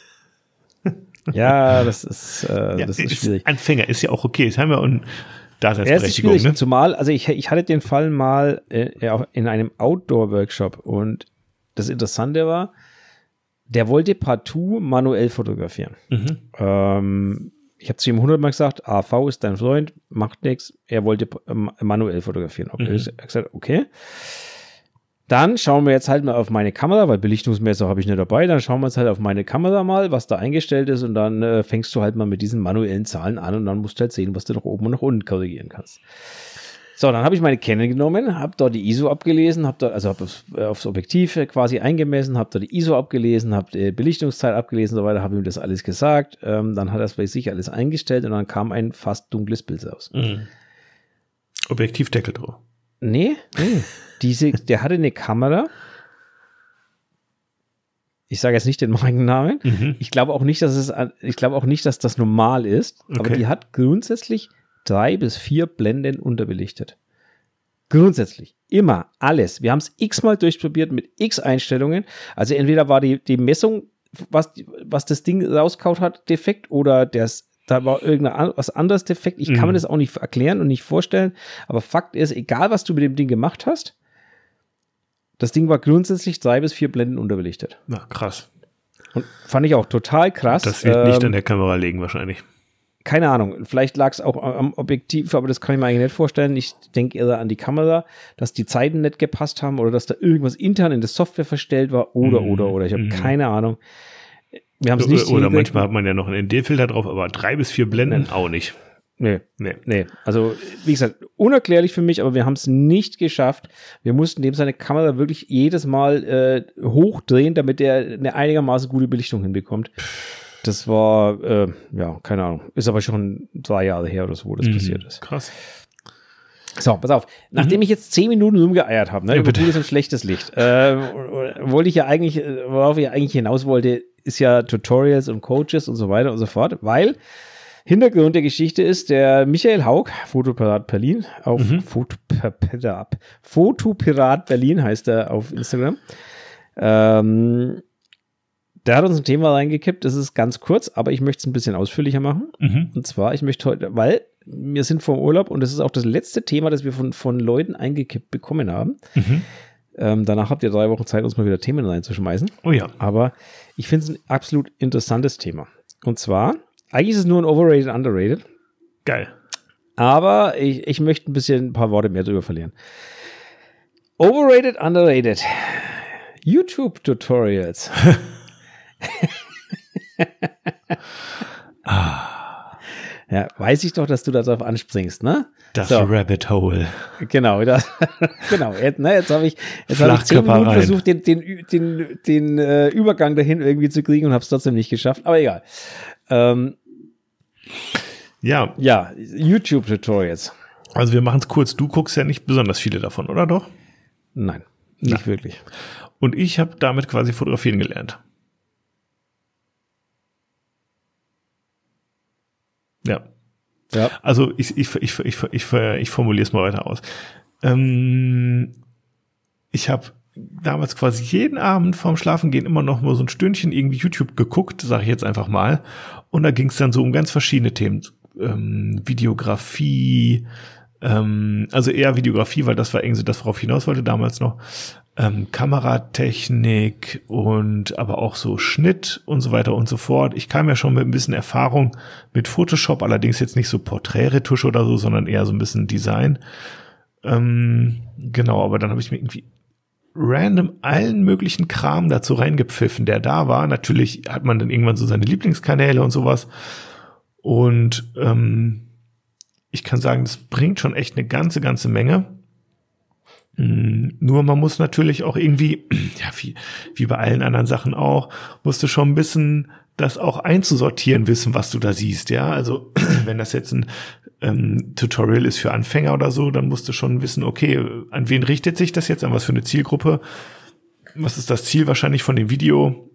Ja, das ist schwierig.
Anfänger ist ja auch okay. Das haben wir und
Ja, es ist
Daseinsberechtigung,
schwierig,
ne?
zumal, also ich hatte den Fall mal in einem Outdoor-Workshop und das Interessante war, der wollte partout manuell fotografieren. Ich habe zu ihm 100-mal gesagt, AV ist dein Freund, macht nichts. Er wollte manuell fotografieren. Okay. Ich habe gesagt, okay. Dann schauen wir jetzt halt mal auf meine Kamera, weil Belichtungsmesser habe ich nicht dabei. Dann schauen wir jetzt halt auf meine Kamera mal, was da eingestellt ist und dann fängst du halt mal mit diesen manuellen Zahlen an und dann musst du halt sehen, was du nach oben und nach unten korrigieren kannst. So, dann habe ich meine Canon genommen, habe dort die ISO abgelesen, habe aufs Objektiv quasi eingemessen, habe dort die ISO abgelesen, habe die Belichtungszeit abgelesen und so weiter, habe ihm das alles gesagt. Dann hat er es bei sich alles eingestellt und dann kam ein fast dunkles Bild raus.
Objektivdeckel drauf.
Nee. Der hatte eine Kamera. Ich sage jetzt nicht den Markennamen. Ich glaube auch nicht, dass das normal ist. Aber
Okay.
die hat grundsätzlich 3 bis 4 Blenden unterbelichtet. Grundsätzlich. Immer. Alles. Wir haben es x-mal durchprobiert mit x Einstellungen. Also entweder war die Messung, was das Ding rauskaut hat, defekt oder da war was anderes defekt. Ich kann mir das auch nicht erklären und nicht vorstellen. Aber Fakt ist, egal was du mit dem Ding gemacht hast, das Ding war grundsätzlich 3 bis 4 Blenden unterbelichtet.
Na, krass.
Und fand ich auch total krass.
Das wird nicht an der Kamera liegen wahrscheinlich.
Keine Ahnung, vielleicht lag es auch am Objektiv, aber das kann ich mir eigentlich nicht vorstellen. Ich denke eher an die Kamera, dass die Zeiten nicht gepasst haben oder dass da irgendwas intern in der Software verstellt war oder. Ich habe keine Ahnung. Wir haben es nicht
Oder
hingekriegt.
manchmal hat man ja noch einen ND-Filter drauf, aber 3 bis 4 Blenden auch nicht.
Nee.
Nee.
Also, wie gesagt, unerklärlich für mich, aber wir haben es nicht geschafft. Wir mussten dem seine Kamera wirklich jedes Mal hochdrehen, damit er eine einigermaßen gute Belichtung hinbekommt. Das war, keine Ahnung. Ist aber schon 3 Jahre her oder so, wo das passiert ist.
Krass.
So, pass auf. Nachdem ich jetzt 10 Minuten rumgeeiert habe, ne, über gutes und schlechtes Licht, worauf ich eigentlich hinaus wollte, ist ja Tutorials und Coaches und so weiter und so fort, weil Hintergrund der Geschichte ist, der Michael Haug, Fotopirat Berlin, auf Fotopirat Berlin heißt er auf Instagram. Der hat uns ein Thema reingekippt, das ist ganz kurz, aber ich möchte es ein bisschen ausführlicher machen. Und zwar, ich möchte heute, weil wir sind vor dem Urlaub und das ist auch das letzte Thema, das wir von Leuten eingekippt bekommen haben. Danach habt ihr 3 Wochen Zeit, uns mal wieder Themen reinzuschmeißen.
Oh ja.
Aber ich finde es ein absolut interessantes Thema. Und zwar, eigentlich ist es nur ein Overrated, Underrated.
Geil.
Aber ich möchte ein paar Worte mehr drüber verlieren. Overrated, Underrated. YouTube-Tutorials. Ja, weiß ich doch, dass du darauf anspringst, ne?
Das
So.
Rabbit Hole.
Genau, genau. Jetzt habe ich 10
Flachkörper
Minuten
rein.
versucht, den Übergang dahin irgendwie zu kriegen und habe es trotzdem nicht geschafft. Aber egal.
Ja,
Ja, YouTube-Tutorials.
also wir machen es kurz. Du guckst ja nicht besonders viele davon, oder doch?
Nein, nicht wirklich.
Und ich habe damit quasi fotografieren gelernt. Ja.
Ja.
Also ich formuliere es mal weiter aus. Ich habe damals quasi jeden Abend vorm Schlafengehen immer noch mal so ein Stündchen irgendwie YouTube geguckt, sage ich jetzt einfach mal. Und da ging es dann so um ganz verschiedene Themen. Videografie, also eher Videografie, weil das war irgendwie so das, worauf ich hinaus wollte damals noch. Kameratechnik und aber auch so Schnitt und so weiter und so fort. Ich kam ja schon mit ein bisschen Erfahrung mit Photoshop, allerdings jetzt nicht so Porträtretusche oder so, sondern eher so ein bisschen Design. Genau, aber dann habe ich mir irgendwie random allen möglichen Kram dazu reingepfiffen, der da war. Natürlich hat man dann irgendwann so seine Lieblingskanäle und sowas. Und ich kann sagen, das bringt schon echt eine ganze Menge. Nur man muss natürlich auch irgendwie, ja, wie bei allen anderen Sachen auch, musst du schon ein bisschen das auch einzusortieren wissen, was du da siehst, ja. Also wenn das jetzt ein Tutorial ist für Anfänger oder so, dann musst du schon wissen, okay, an wen richtet sich das jetzt, an was für eine Zielgruppe, was ist das Ziel wahrscheinlich von dem Video,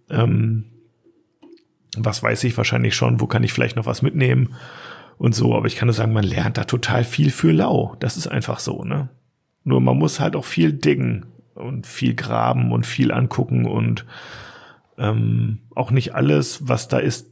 was weiß ich wahrscheinlich schon, wo kann ich vielleicht noch was mitnehmen und so, aber ich kann nur sagen, man lernt da total viel für lau, das ist einfach so, ne? Nur man muss halt auch viel diggen und viel graben und viel angucken und auch nicht alles, was da ist,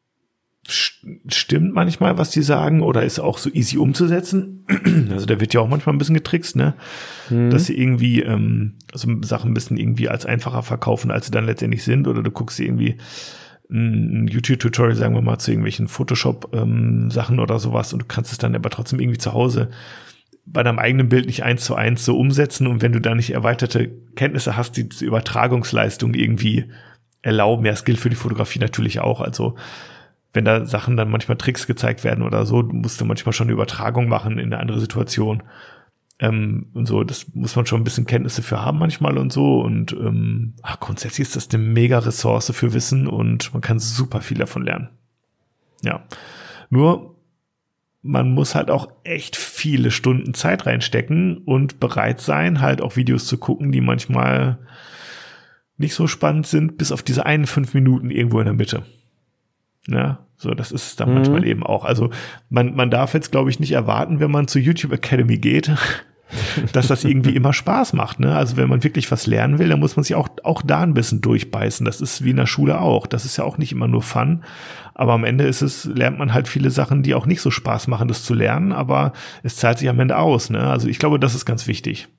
stimmt manchmal, was die sagen, oder ist auch so easy umzusetzen. Also da wird ja auch manchmal ein bisschen getrickst, ne? Dass sie irgendwie so Sachen ein bisschen irgendwie als einfacher verkaufen, als sie dann letztendlich sind. Oder du guckst dir irgendwie ein YouTube-Tutorial, sagen wir mal, zu irgendwelchen Photoshop-Sachen oder sowas und du kannst es dann aber trotzdem irgendwie zu Hause bei deinem eigenen Bild nicht 1:1 so umsetzen. Und wenn du da nicht erweiterte Kenntnisse hast, die diese Übertragungsleistung irgendwie erlauben, ja, das gilt für die Fotografie natürlich auch. Also wenn da Sachen dann manchmal Tricks gezeigt werden oder so, musst du manchmal schon eine Übertragung machen in eine andere Situation. Und so, das muss man schon ein bisschen Kenntnisse für haben manchmal und so. Und grundsätzlich ist das eine mega Ressource für Wissen und man kann super viel davon lernen. Ja. Nur, man muss halt auch echt viele Stunden Zeit reinstecken und bereit sein, halt auch Videos zu gucken, die manchmal nicht so spannend sind, bis auf diese 5 Minuten irgendwo in der Mitte. Ja, so, das ist es dann manchmal eben auch. Also man darf jetzt, glaube ich, nicht erwarten, wenn man zur YouTube Academy geht, dass das irgendwie immer Spaß macht, ne? Also wenn man wirklich was lernen will, dann muss man sich auch da ein bisschen durchbeißen. Das ist wie in der Schule auch. Das ist ja auch nicht immer nur Fun. Aber am Ende lernt man halt viele Sachen, die auch nicht so Spaß machen, das zu lernen. Aber es zahlt sich am Ende aus, ne? Also ich glaube, das ist ganz wichtig.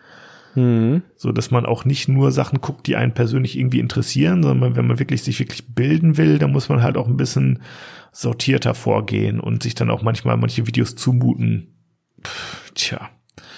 So, dass man auch nicht nur Sachen guckt, die einen persönlich irgendwie interessieren, sondern wenn man sich wirklich bilden will, dann muss man halt auch ein bisschen sortierter vorgehen und sich dann auch manchmal manche Videos zumuten. Ja,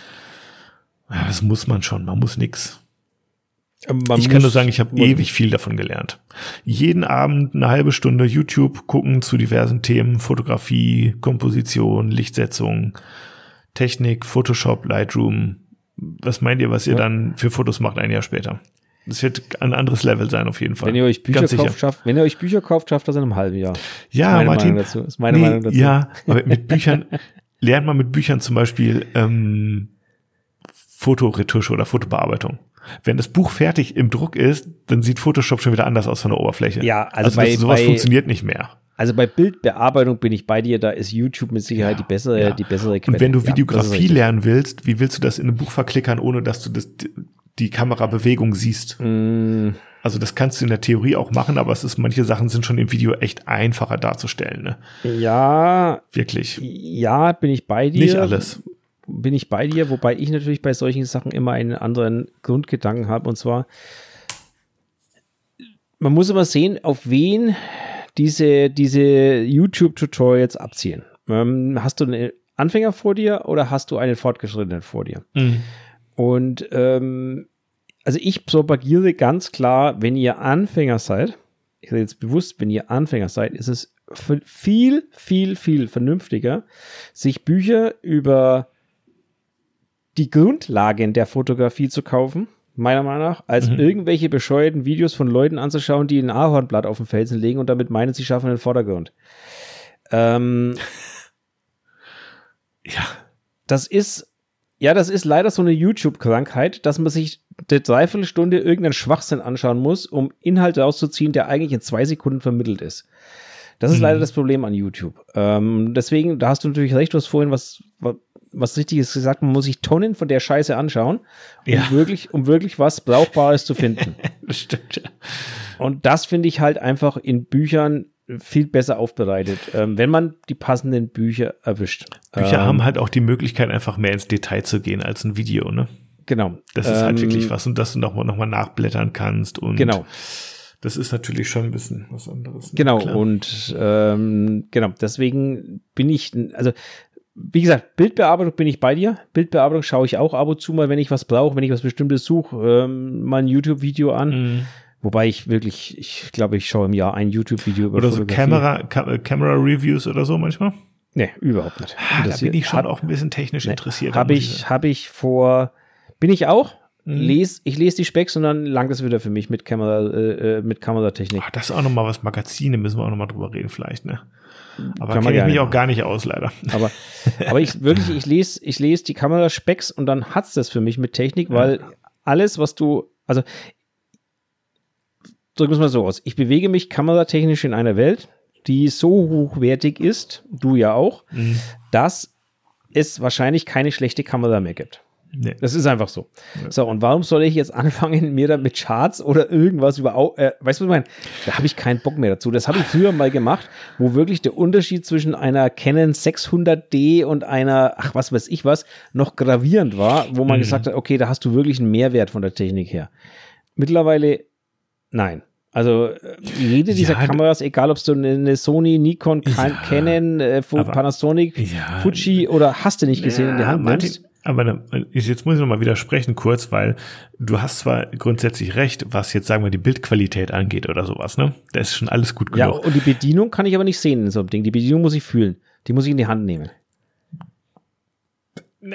das muss man schon, man muss nix. Ich kann nur sagen, ich habe ewig viel davon gelernt. Jeden Abend eine halbe Stunde YouTube gucken zu diversen Themen, Fotografie, Komposition, Lichtsetzung, Technik, Photoshop, Lightroom. Was meint ihr, was ihr dann für Fotos macht ein Jahr später? Das wird ein anderes Level sein auf jeden Fall.
Wenn ihr euch Bücher kauft, schafft das in einem halben Jahr.
Ja, Martin.
Ist meine Meinung dazu.
Ja, aber mit Büchern, lernt man mit Büchern zum Beispiel Fotoretusche oder Fotobearbeitung. Wenn das Buch fertig im Druck ist, dann sieht Photoshop schon wieder anders aus von der Oberfläche.
Ja, also
sowas funktioniert nicht mehr.
Also bei Bildbearbeitung bin ich bei dir, da ist YouTube mit Sicherheit die bessere Quelle.
Und wenn du Videografie lernen willst, wie willst du das in einem Buch verklickern, ohne dass du die Kamerabewegung siehst? Also das kannst du in der Theorie auch machen, aber manche Sachen sind schon im Video echt einfacher darzustellen, ne?
Ja.
Wirklich.
Ja, bin ich bei dir.
Nicht alles.
Bin ich bei dir, wobei ich natürlich bei solchen Sachen immer einen anderen Grundgedanken habe, und zwar, man muss immer sehen, auf wen diese YouTube-Tutorials abzielen. Hast du einen Anfänger vor dir oder hast du einen Fortgeschrittenen vor dir? Und also ich propagiere ganz klar, wenn ihr Anfänger seid, ich sage jetzt bewusst, wenn ihr Anfänger seid, ist es viel, viel, viel vernünftiger, sich Bücher über die Grundlagen der Fotografie zu kaufen, meiner Meinung nach, als irgendwelche bescheuerten Videos von Leuten anzuschauen, die ein Ahornblatt auf den Felsen legen und damit meinen, sie schaffen den Vordergrund. Ja. Das ist leider so eine YouTube-Krankheit, dass man sich eine Dreiviertelstunde irgendeinen Schwachsinn anschauen muss, um Inhalt rauszuziehen, der eigentlich in 2 Sekunden vermittelt ist. Das ist leider das Problem an YouTube. Deswegen, da hast du natürlich recht, du hast vorhin was Richtiges gesagt, man muss sich Tonnen von der Scheiße anschauen, um wirklich was Brauchbares zu finden.
Das stimmt, ja.
Und das finde ich halt einfach in Büchern viel besser aufbereitet, wenn man die passenden Bücher erwischt.
Bücher haben halt auch die Möglichkeit, einfach mehr ins Detail zu gehen als ein Video, ne?
Genau.
Das ist halt wirklich was, und dass du noch mal nachblättern kannst. Und
genau.
Das ist natürlich schon ein bisschen was anderes.
Genau,
klar.
Und deswegen bin ich, also wie gesagt, Bildbearbeitung bin ich bei dir. Bildbearbeitung schaue ich auch ab und zu mal, wenn ich was brauche, wenn ich was Bestimmtes suche, mal ein YouTube-Video an. Wobei ich glaube, ich schaue im Jahr ein YouTube-Video über
oder so Camera-Reviews oder so manchmal?
Nee, überhaupt nicht.
Da bin ich schon auch ein bisschen technisch interessiert.
Bin ich auch. lese die Specs und dann langt es wieder für mich mit Kameratechnik.
Ach, das ist auch nochmal was Magazine, müssen wir auch nochmal drüber reden vielleicht, ne? Aber
Kann
kenne ich mich auch
machen.
gar nicht aus, leider.
Aber ich lese die Kameraspecs und dann hat's das für mich mit Technik, weil alles, was du, also drücken wir es mal so aus, ich bewege mich kameratechnisch in einer Welt, die so hochwertig ist, du ja auch, dass es wahrscheinlich keine schlechte Kamera mehr gibt.
Nee.
Das ist einfach so.
Ja.
So, und warum soll ich jetzt anfangen, mir dann mit Charts oder irgendwas weißt du, was ich meine? Da habe ich keinen Bock mehr dazu. Das habe ich früher mal gemacht, wo wirklich der Unterschied zwischen einer Canon 600D und einer, was weiß ich was, noch gravierend war, wo man gesagt hat, okay, da hast du wirklich einen Mehrwert von der Technik her. Mittlerweile, nein. Also jede dieser Kameras, egal ob es so eine Sony, Nikon, Canon, Panasonic, Fuji oder hast du nicht gesehen in der Hand nimmst.
Aber jetzt muss ich nochmal widersprechen kurz, weil du hast zwar grundsätzlich recht, was jetzt sagen wir die Bildqualität angeht oder sowas, ne? Da ist schon alles gut genug.
Ja, und die Bedienung kann ich aber nicht sehen in so einem Ding. Die Bedienung muss ich fühlen. Die muss ich in die Hand nehmen.
Na.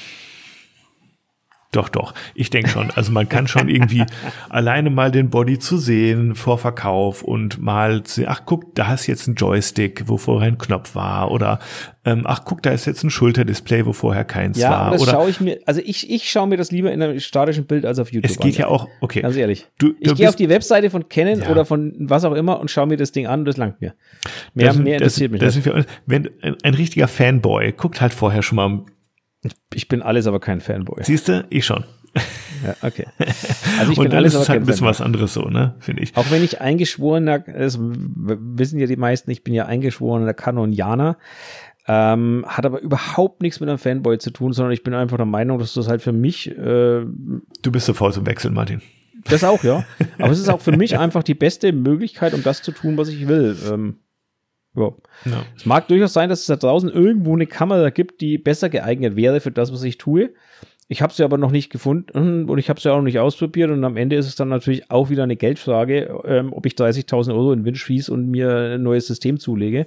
Doch. Ich denke schon. Also man kann schon irgendwie alleine mal den Body zu sehen vor Verkauf und mal sehen, ach guck, da ist jetzt ein Joystick, wo vorher ein Knopf war oder ach guck, da ist jetzt ein Schulterdisplay, wo vorher keins war.
Ja, das schaue ich mir, also ich schaue mir das lieber in einem statischen Bild als auf YouTube an.
Es geht ja auch, okay.
Ganz ehrlich. Ich gehe auf die Webseite von Canon oder von was auch immer und schaue mir das Ding an und das langt mir. Mehr interessiert mich nicht.
Wenn ein richtiger Fanboy guckt halt vorher schon mal.
Ich bin alles, aber kein Fanboy.
Siehst du? Ich schon.
Ja, okay. Also ich
und
bin
dann
alles,
ist es
aber
halt ein bisschen was anderes so, ne? Finde ich.
Auch wenn ich eingeschworener, das wissen ja die meisten, ich bin ja eingeschworener Canonianer, hat aber überhaupt nichts mit einem Fanboy zu tun, sondern ich bin einfach der Meinung, dass das halt für mich
Du bist so faul zum Wechseln, Martin.
Das auch, ja. Aber es ist auch für mich einfach die beste Möglichkeit, um das zu tun, was ich will. Ja. Es mag durchaus sein, dass es da draußen irgendwo eine Kamera gibt, die besser geeignet wäre für das, was ich tue. Ich habe sie aber noch nicht gefunden und ich habe sie auch noch nicht ausprobiert und am Ende ist es dann natürlich auch wieder eine Geldfrage, ob ich 30.000 Euro in den Wind schieße und mir ein neues System zulege.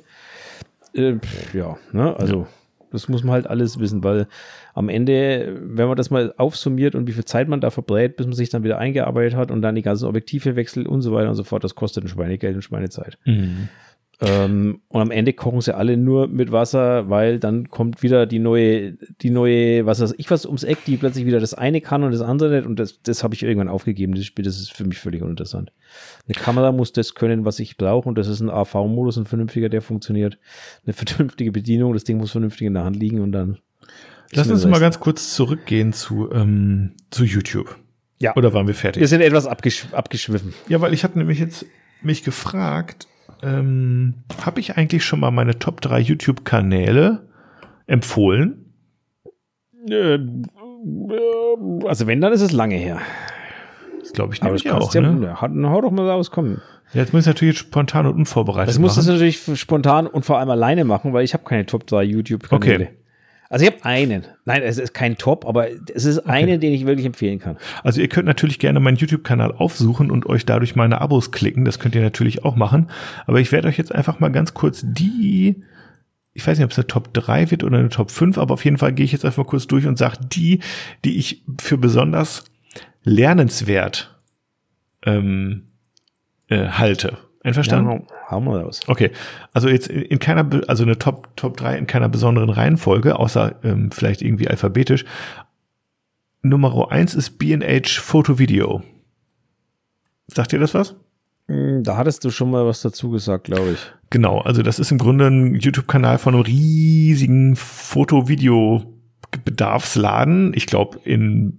Das muss man halt alles wissen, weil am Ende, wenn man das mal aufsummiert und wie viel Zeit man da verbrät, bis man sich dann wieder eingearbeitet hat und dann die ganzen Objektive wechselt und so weiter und so fort, das kostet ein Schweinegeld und Schweinezeit. Und am Ende kochen sie alle nur mit Wasser, weil dann kommt wieder die neue, was weiß ich was ums Eck, die plötzlich wieder das eine kann und das andere nicht und das habe ich irgendwann aufgegeben. Das Spiel, das ist für mich völlig uninteressant. Eine Kamera muss das können, was ich brauche und das ist ein AV-Modus, ein vernünftiger, der funktioniert. Eine vernünftige Bedienung, das Ding muss vernünftig in der Hand liegen und dann.
Lass uns mal ganz kurz zurückgehen zu YouTube.
Ja.
Oder waren wir fertig?
Wir sind etwas abgeschwiffen.
Ja, weil ich hatte nämlich jetzt mich gefragt, habe ich eigentlich schon mal meine Top 3 YouTube-Kanäle empfohlen?
Also wenn, dann ist es lange her.
Das glaube ich
aber
nämlich auch. Ne?
Hau doch mal raus, komm.
Ja, jetzt muss ich natürlich spontan und unvorbereitet
machen. Das musst du natürlich spontan und vor allem alleine machen, weil ich habe keine Top 3 YouTube-Kanäle.
Okay.
Also ich habe einen. Nein, es ist kein Top, aber es ist einen, den ich wirklich empfehlen kann.
Also ihr könnt natürlich gerne meinen YouTube-Kanal aufsuchen und euch dadurch meine Abos klicken. Das könnt ihr natürlich auch machen. Aber ich werde euch jetzt einfach mal ganz kurz ich weiß nicht, ob es eine Top 3 wird oder eine Top 5, aber auf jeden Fall gehe ich jetzt einfach mal kurz durch und sage die ich für besonders lernenswert halte. Einverstanden?
Ja, hauen wir raus.
Okay, also jetzt also eine Top 3 in keiner besonderen Reihenfolge, außer vielleicht irgendwie alphabetisch. Nummer 1 ist B&H Photo Video. Sagt ihr das was?
Da hattest du schon mal was dazu gesagt, glaube ich.
Genau, also das ist im Grunde ein YouTube-Kanal von einem riesigen Foto-Video-Bedarfsladen. Ich glaube in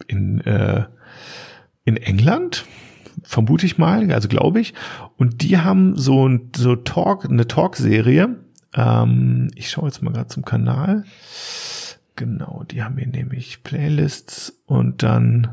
England. Vermute ich mal, also glaube ich. Und die haben eine Talk-Serie. Ich schaue jetzt mal gerade zum Kanal. Genau, die haben hier nämlich Playlists und dann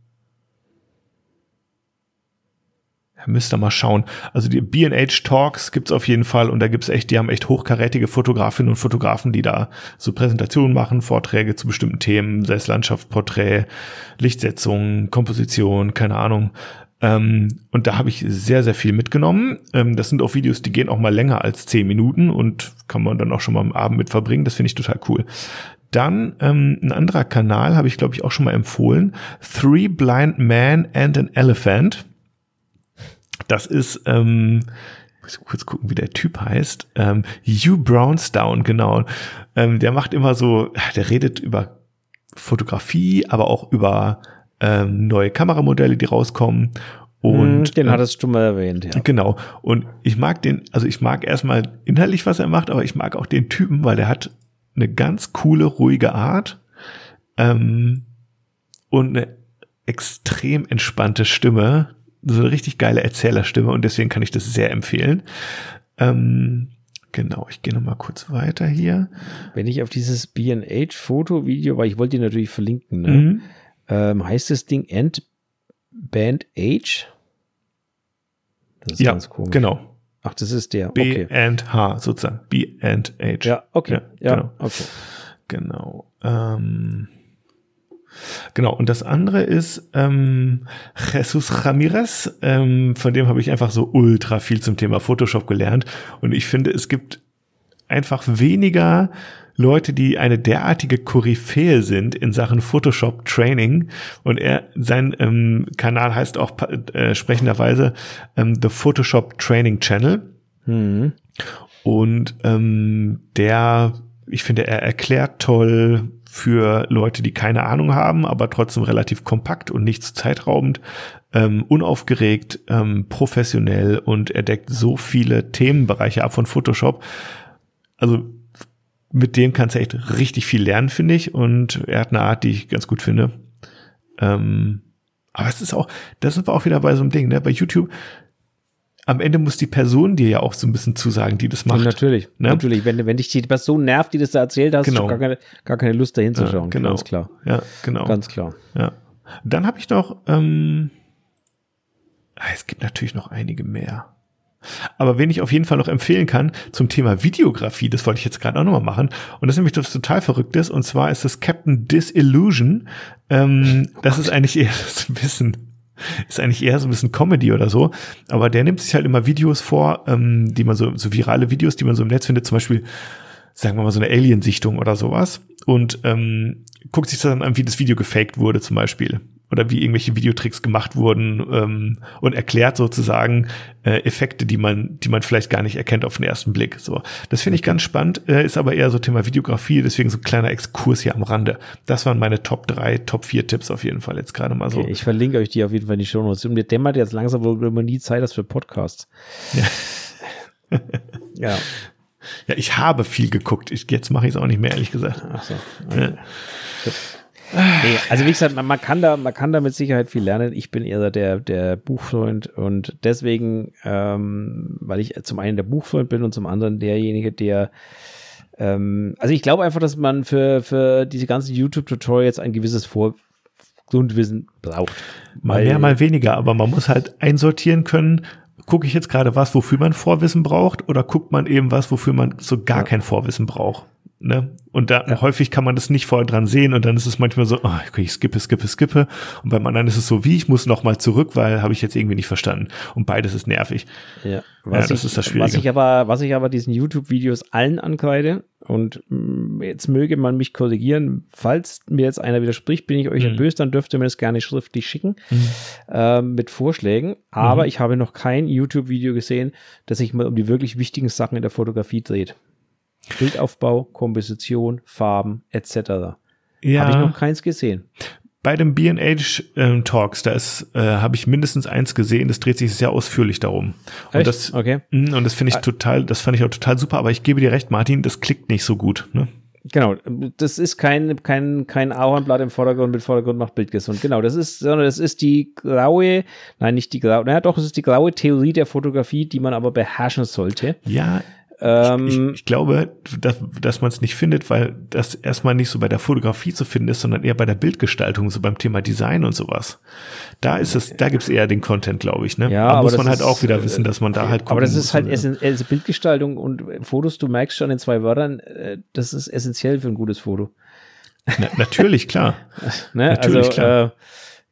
müsst ihr mal schauen. Also die B&H Talks gibt's auf jeden Fall und da die haben echt hochkarätige Fotografinnen und Fotografen, die da so Präsentationen machen, Vorträge zu bestimmten Themen, sei es Landschaftsporträt, Lichtsetzung, Komposition, keine Ahnung. Und da habe ich sehr, sehr viel mitgenommen. Das sind auch Videos, die gehen auch mal länger als 10 Minuten und kann man dann auch schon mal am Abend mit verbringen. Das finde ich total cool. Dann ein anderer Kanal, habe ich glaube ich auch schon mal empfohlen, Three Blind Men and an Elephant. Das ist, ich muss kurz gucken, wie der Typ heißt. Hugh Brownstown, genau. Der macht immer so, der redet über Fotografie, aber auch über neue Kameramodelle, die rauskommen. Und
den hattest du mal erwähnt, ja.
Genau. Und ich mag ich mag erstmal inhaltlich, was er macht, aber ich mag auch den Typen, weil der hat eine ganz coole, ruhige Art und eine extrem entspannte Stimme. So eine richtig geile Erzählerstimme und deswegen kann ich das sehr empfehlen. Genau, ich gehe noch mal kurz weiter hier.
Wenn ich auf dieses B&H-Foto-Video, weil ich wollte die natürlich verlinken, ne? Heißt das Ding Band H? Das ist ganz komisch.
Genau.
Ach, das ist der.
B and H sozusagen. B and H.
Ja, okay. Ja, genau. Okay.
Genau. Genau, und das andere ist Jesus Ramirez, von dem habe ich einfach so ultra viel zum Thema Photoshop gelernt und ich finde, es gibt einfach weniger Leute, die eine derartige Koryphäe sind in Sachen Photoshop-Training und sein Kanal heißt auch sprechenderweise The Photoshop Training Channel und ich finde, er erklärt toll für Leute, die keine Ahnung haben, aber trotzdem relativ kompakt und nicht zu zeitraubend, unaufgeregt, professionell und er deckt so viele Themenbereiche ab von Photoshop. Also mit dem kannst du echt richtig viel lernen, finde ich. Und er hat eine Art, die ich ganz gut finde. Aber das ist auch wieder bei so einem Ding, ne? Bei YouTube, am Ende muss die Person dir ja auch so ein bisschen zusagen, die das macht.
Ja, natürlich,
ne?
Natürlich. Wenn dich die Person nervt, die das da erzählt, hast du gar keine Lust, da hinzuschauen.
Ja, genau.
Ganz klar.
Ja, genau.
Ganz klar.
Ja. Dann habe ich noch, es gibt natürlich noch einige mehr. Aber wen ich auf jeden Fall noch empfehlen kann zum Thema Videografie, das wollte ich jetzt gerade auch nochmal machen. Und das ist nämlich das total Verrücktes. Und zwar ist das Captain Disillusion. Das ist eigentlich eher so ein bisschen Comedy oder so. Aber der nimmt sich halt immer Videos vor, die man so virale Videos, die man so im Netz findet. Zum Beispiel, sagen wir mal, so eine Alien-Sichtung oder sowas. Und guckt sich dann an, wie das Video gefaked wurde zum Beispiel. Oder wie irgendwelche Videotricks gemacht wurden und erklärt sozusagen Effekte, die man vielleicht gar nicht erkennt auf den ersten Blick. So, das finde ich ganz spannend, ist aber eher so Thema Videografie, deswegen so ein kleiner Exkurs hier am Rande. Das waren meine Top 3, Top 4 Tipps auf jeden Fall jetzt gerade mal so.
Okay, ich verlinke euch die auf jeden Fall in die Shownotes. Und mir dämmert jetzt langsam, wo man nie Zeit hast für Podcasts.
Ja.
Ja.
Ja, ich habe viel geguckt. Jetzt mache ich es auch nicht mehr, ehrlich gesagt.
Ach so. Okay. Ja. Nee, also wie gesagt, man kann da mit Sicherheit viel lernen. Ich bin eher der Buchfreund und deswegen, weil ich zum einen der Buchfreund bin und zum anderen derjenige, der also ich glaube einfach, dass man für diese ganzen YouTube-Tutorials ein gewisses Grundwissen braucht.
Mal mehr, mal weniger, aber man muss halt einsortieren können, gucke ich jetzt gerade was, wofür man Vorwissen braucht oder guckt man eben was, wofür man so gar kein Vorwissen braucht. Ne? Und da häufig kann man das nicht vorher dran sehen und dann ist es manchmal so, okay, ich skippe und beim anderen ist es so, ich muss noch mal zurück, weil habe ich jetzt irgendwie nicht verstanden und beides ist nervig.
Ja,
das ist das Schwierige.
Was ich aber diesen YouTube-Videos allen ankreide und jetzt möge man mich korrigieren, falls mir jetzt einer widerspricht, bin ich euch böse, dann dürft ihr mir das gerne schriftlich schicken mit Vorschlägen, aber ich habe noch kein YouTube-Video gesehen, das sich mal um die wirklich wichtigen Sachen in der Fotografie dreht. Bildaufbau, Komposition, Farben, etc.
Ja.
Habe ich noch keins gesehen.
Bei dem B&H Talks, habe ich mindestens eins gesehen, das dreht sich sehr ausführlich darum. Und
Echt? Okay.
Und das finde ich das fand ich auch total super, aber ich gebe dir recht, Martin, das klickt nicht so gut, ne?
Genau, das ist kein Ahornblatt im Vordergrund mit Vordergrund macht Bild gesund. Genau, das ist die graue, nein, nicht die graue, naja doch, es ist die graue Theorie der Fotografie, die man aber beherrschen sollte.
Ja, ich glaube, dass man es nicht findet, weil das erstmal nicht so bei der Fotografie zu finden ist, sondern eher bei der Bildgestaltung, so beim Thema Design und sowas. Da gibt's eher den Content, glaube ich, ne?
Ja,
aber muss man halt auch wieder wissen, dass man da halt
aber das ist halt also Bildgestaltung und Fotos, du merkst schon in 2 Wörtern, das ist essentiell für ein gutes Foto.
Natürlich, klar.
Ne?
Natürlich,
also,
klar.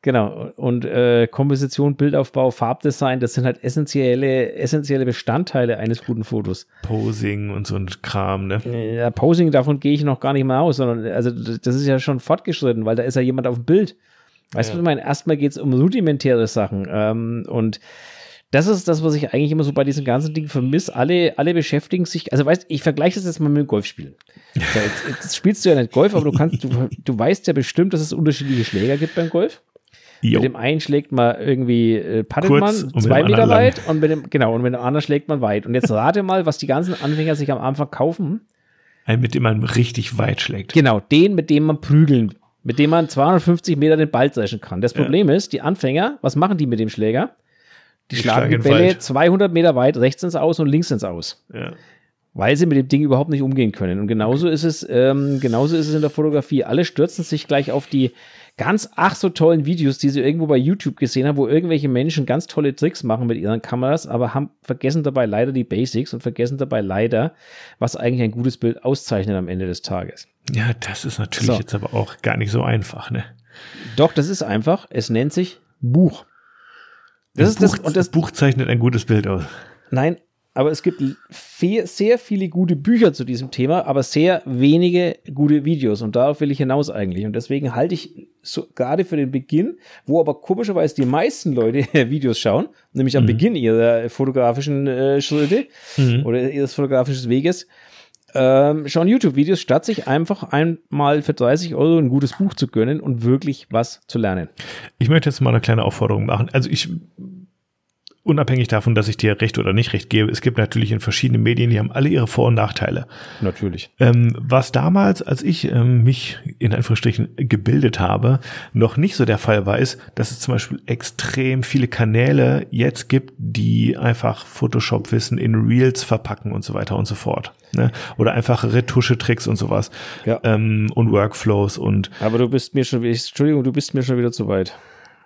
Genau. Und Komposition, Bildaufbau, Farbdesign, das sind halt essentielle Bestandteile eines guten Fotos.
Posing und so ein Kram, ne?
Ja, Posing, davon gehe ich noch gar nicht mehr aus, sondern also das ist ja schon fortgeschritten, weil da ist ja jemand auf dem Bild. Weißt du, was ich meine? Erstmal geht es um rudimentäre Sachen. Und das ist das, was ich eigentlich immer so bei diesen ganzen Dingen vermisse. Alle beschäftigen sich, also weißt ich vergleiche das jetzt mal mit dem Golfspielen. So, jetzt spielst du ja nicht Golf, aber du weißt ja bestimmt, dass es unterschiedliche Schläger gibt beim Golf.
Jo.
Mit dem einen schlägt man irgendwie, puttet
Kurz
man 2 Meter weit und mit dem anderen schlägt man weit. Und jetzt rate mal, was die ganzen Anfänger sich am Anfang kaufen.
Einen, mit dem man richtig weit schlägt.
Genau, den, mit dem man mit dem man 250 Meter den Ball dreschen kann. Das Problem ist, die Anfänger, was machen die mit dem Schläger? Die schlagen die Bälle weit. 200 Meter weit rechts ins Aus und links ins Aus.
Ja.
Weil sie mit dem Ding überhaupt nicht umgehen können. Und genauso ist es in der Fotografie. Alle stürzen sich gleich auf die ganz so tollen Videos, die sie irgendwo bei YouTube gesehen haben, wo irgendwelche Menschen ganz tolle Tricks machen mit ihren Kameras, aber vergessen dabei leider die Basics und vergessen dabei leider, was eigentlich ein gutes Bild auszeichnet am Ende des Tages.
Ja, das ist natürlich jetzt aber auch gar nicht so einfach, ne?
Doch, das ist einfach. Es nennt sich Buch.
Das Buch zeichnet ein gutes Bild aus.
Nein, aber es gibt sehr viele gute Bücher zu diesem Thema, aber sehr wenige gute Videos. Und darauf will ich hinaus eigentlich. Und deswegen halte ich so gerade für den Beginn, wo aber komischerweise die meisten Leute Videos schauen, nämlich am Beginn ihrer fotografischen Schritte oder ihres fotografischen Weges, schauen YouTube-Videos, statt sich einfach einmal für 30 € ein gutes Buch zu gönnen und wirklich was zu lernen.
Ich möchte jetzt mal eine kleine Aufforderung machen. Also unabhängig davon, dass ich dir recht oder nicht recht gebe, es gibt natürlich in verschiedenen Medien, die haben alle ihre Vor- und Nachteile.
Natürlich.
Was damals, als ich mich in Anführungsstrichen gebildet habe, noch nicht so der Fall war, ist, dass es zum Beispiel extrem viele Kanäle jetzt gibt, die einfach Photoshop-Wissen in Reels verpacken und so weiter und so fort. Ne? Oder einfach Retusche-Tricks und sowas.
Ja.
Und Workflows und.
Aber du bist mir schon wieder zu weit.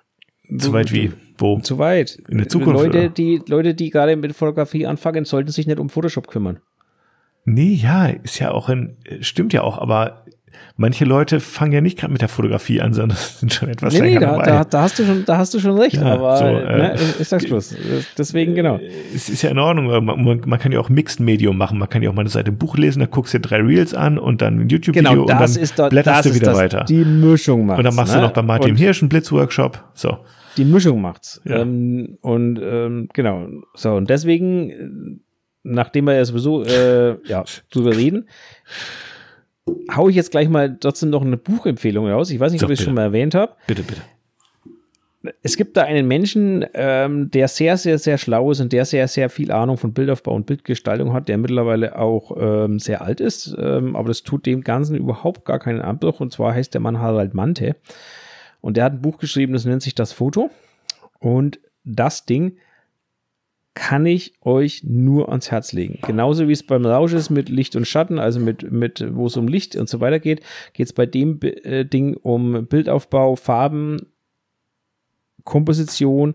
Zu weit wie? Wo?
Zu weit.
In der Zukunft?
Leute, die gerade mit Fotografie anfangen, sollten sich nicht um Photoshop kümmern.
Nee, ja, ist ja auch stimmt ja auch, aber manche Leute fangen ja nicht gerade mit der Fotografie an, sondern sind schon etwas länger dabei.
Da hast du schon recht, ja, aber so, ich sag's bloß. Deswegen, genau.
Es ist ja in Ordnung, man kann ja auch Mixed-Medium machen, man kann ja auch mal eine Seite im Buch lesen, da guckst du dir 3 Reels an und dann ein YouTube-Video und dann blätterst du wieder weiter.
Die Mischung macht's.
Und dann machst du noch bei Martin Hirsch einen Blitzworkshop, so.
Die Mischung macht's.
Ja.
Genau. So, und deswegen, nachdem wir ja sowieso drüber reden, hau ich jetzt gleich mal trotzdem noch eine Buchempfehlung raus. Ich weiß nicht, ob ich es schon mal erwähnt habe.
Bitte.
Es gibt da einen Menschen, der sehr, sehr, sehr schlau ist und der sehr, sehr viel Ahnung von Bildaufbau und Bildgestaltung hat, der mittlerweile auch sehr alt ist, aber das tut dem Ganzen überhaupt gar keinen Abbruch. Und zwar heißt der Mann Harald Mante. Und der hat ein Buch geschrieben, das nennt sich Das Foto. Und das Ding kann ich euch nur ans Herz legen. Genauso wie es beim Rausch ist mit Licht und Schatten, also mit wo es um Licht und so weiter geht, geht es bei dem Ding um Bildaufbau, Farben, Komposition.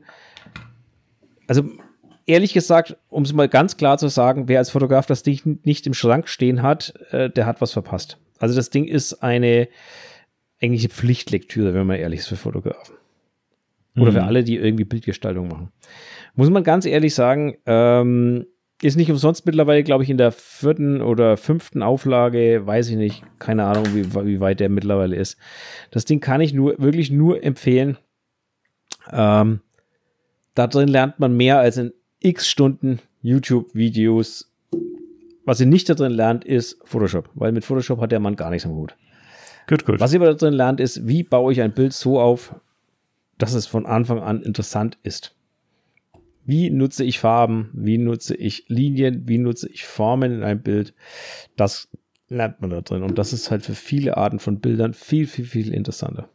Also ehrlich gesagt, um es mal ganz klar zu sagen, wer als Fotograf das Ding nicht im Schrank stehen hat, der hat was verpasst. Also das Ding ist eine eigentliche Pflichtlektüre, wenn man ehrlich ist, für Fotografen. Oder für alle, die irgendwie Bildgestaltung machen. Muss man ganz ehrlich sagen, ist nicht umsonst mittlerweile, glaube ich, in der 4. oder 5. Auflage, weiß ich nicht, keine Ahnung, wie weit der mittlerweile ist. Das Ding kann ich wirklich nur empfehlen. Da drin lernt man mehr als in x Stunden YouTube-Videos. Was ihr nicht da drin lernt, ist Photoshop, weil mit Photoshop hat der Mann gar nichts am Hut.
Gut.
Was ihr aber da drin lernt, ist, wie baue ich ein Bild so auf, dass es von Anfang an interessant ist. Wie nutze ich Farben? Wie nutze ich Linien? Wie nutze ich Formen in einem Bild? Das lernt man da drin. Und das ist halt für viele Arten von Bildern viel, viel, viel interessanter.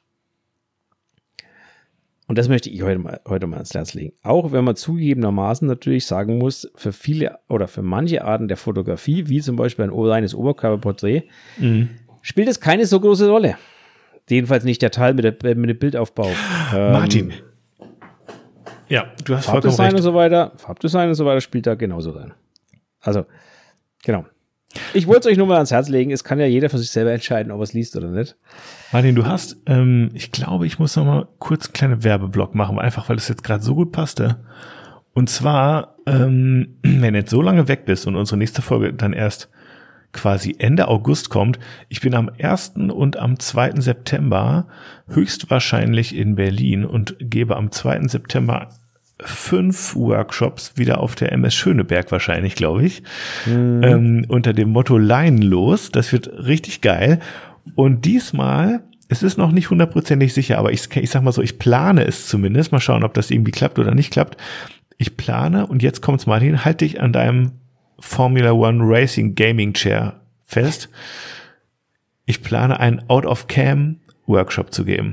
Und das möchte ich heute mal ans Herz legen. Auch wenn man zugegebenermaßen natürlich sagen muss, für viele oder für manche Arten der Fotografie, wie zum Beispiel ein reines Oberkörperporträt, spielt es keine so große Rolle. Jedenfalls nicht der Teil mit dem Bildaufbau.
Martin. Ja, du hast vollkommen recht.
Farbdesign und so weiter spielt da genauso rein. Also, genau. Ich wollte es euch nur mal ans Herz legen. Es kann ja jeder für sich selber entscheiden, ob er es liest oder nicht.
Martin, du hast, ich glaube, ich muss noch mal kurz einen kleinen Werbeblock machen, einfach weil es jetzt gerade so gut passte. Und zwar, wenn du jetzt so lange weg bist und unsere nächste Folge dann erst quasi Ende August kommt, ich bin am 1. und am 2. September höchstwahrscheinlich in Berlin und gebe am 2. September 5 Workshops wieder auf der MS Schöneberg wahrscheinlich, glaube ich, unter dem Motto Leinen los. Das wird richtig geil. Und diesmal, es ist noch nicht hundertprozentig sicher, aber ich sag mal so, ich plane es zumindest. Mal schauen, ob das irgendwie klappt oder nicht klappt. Ich plane, und jetzt kommt's, Martin, halt dich an deinem Formula One Racing Gaming Chair fest. Ich plane einen Out-of-Cam-Workshop zu geben.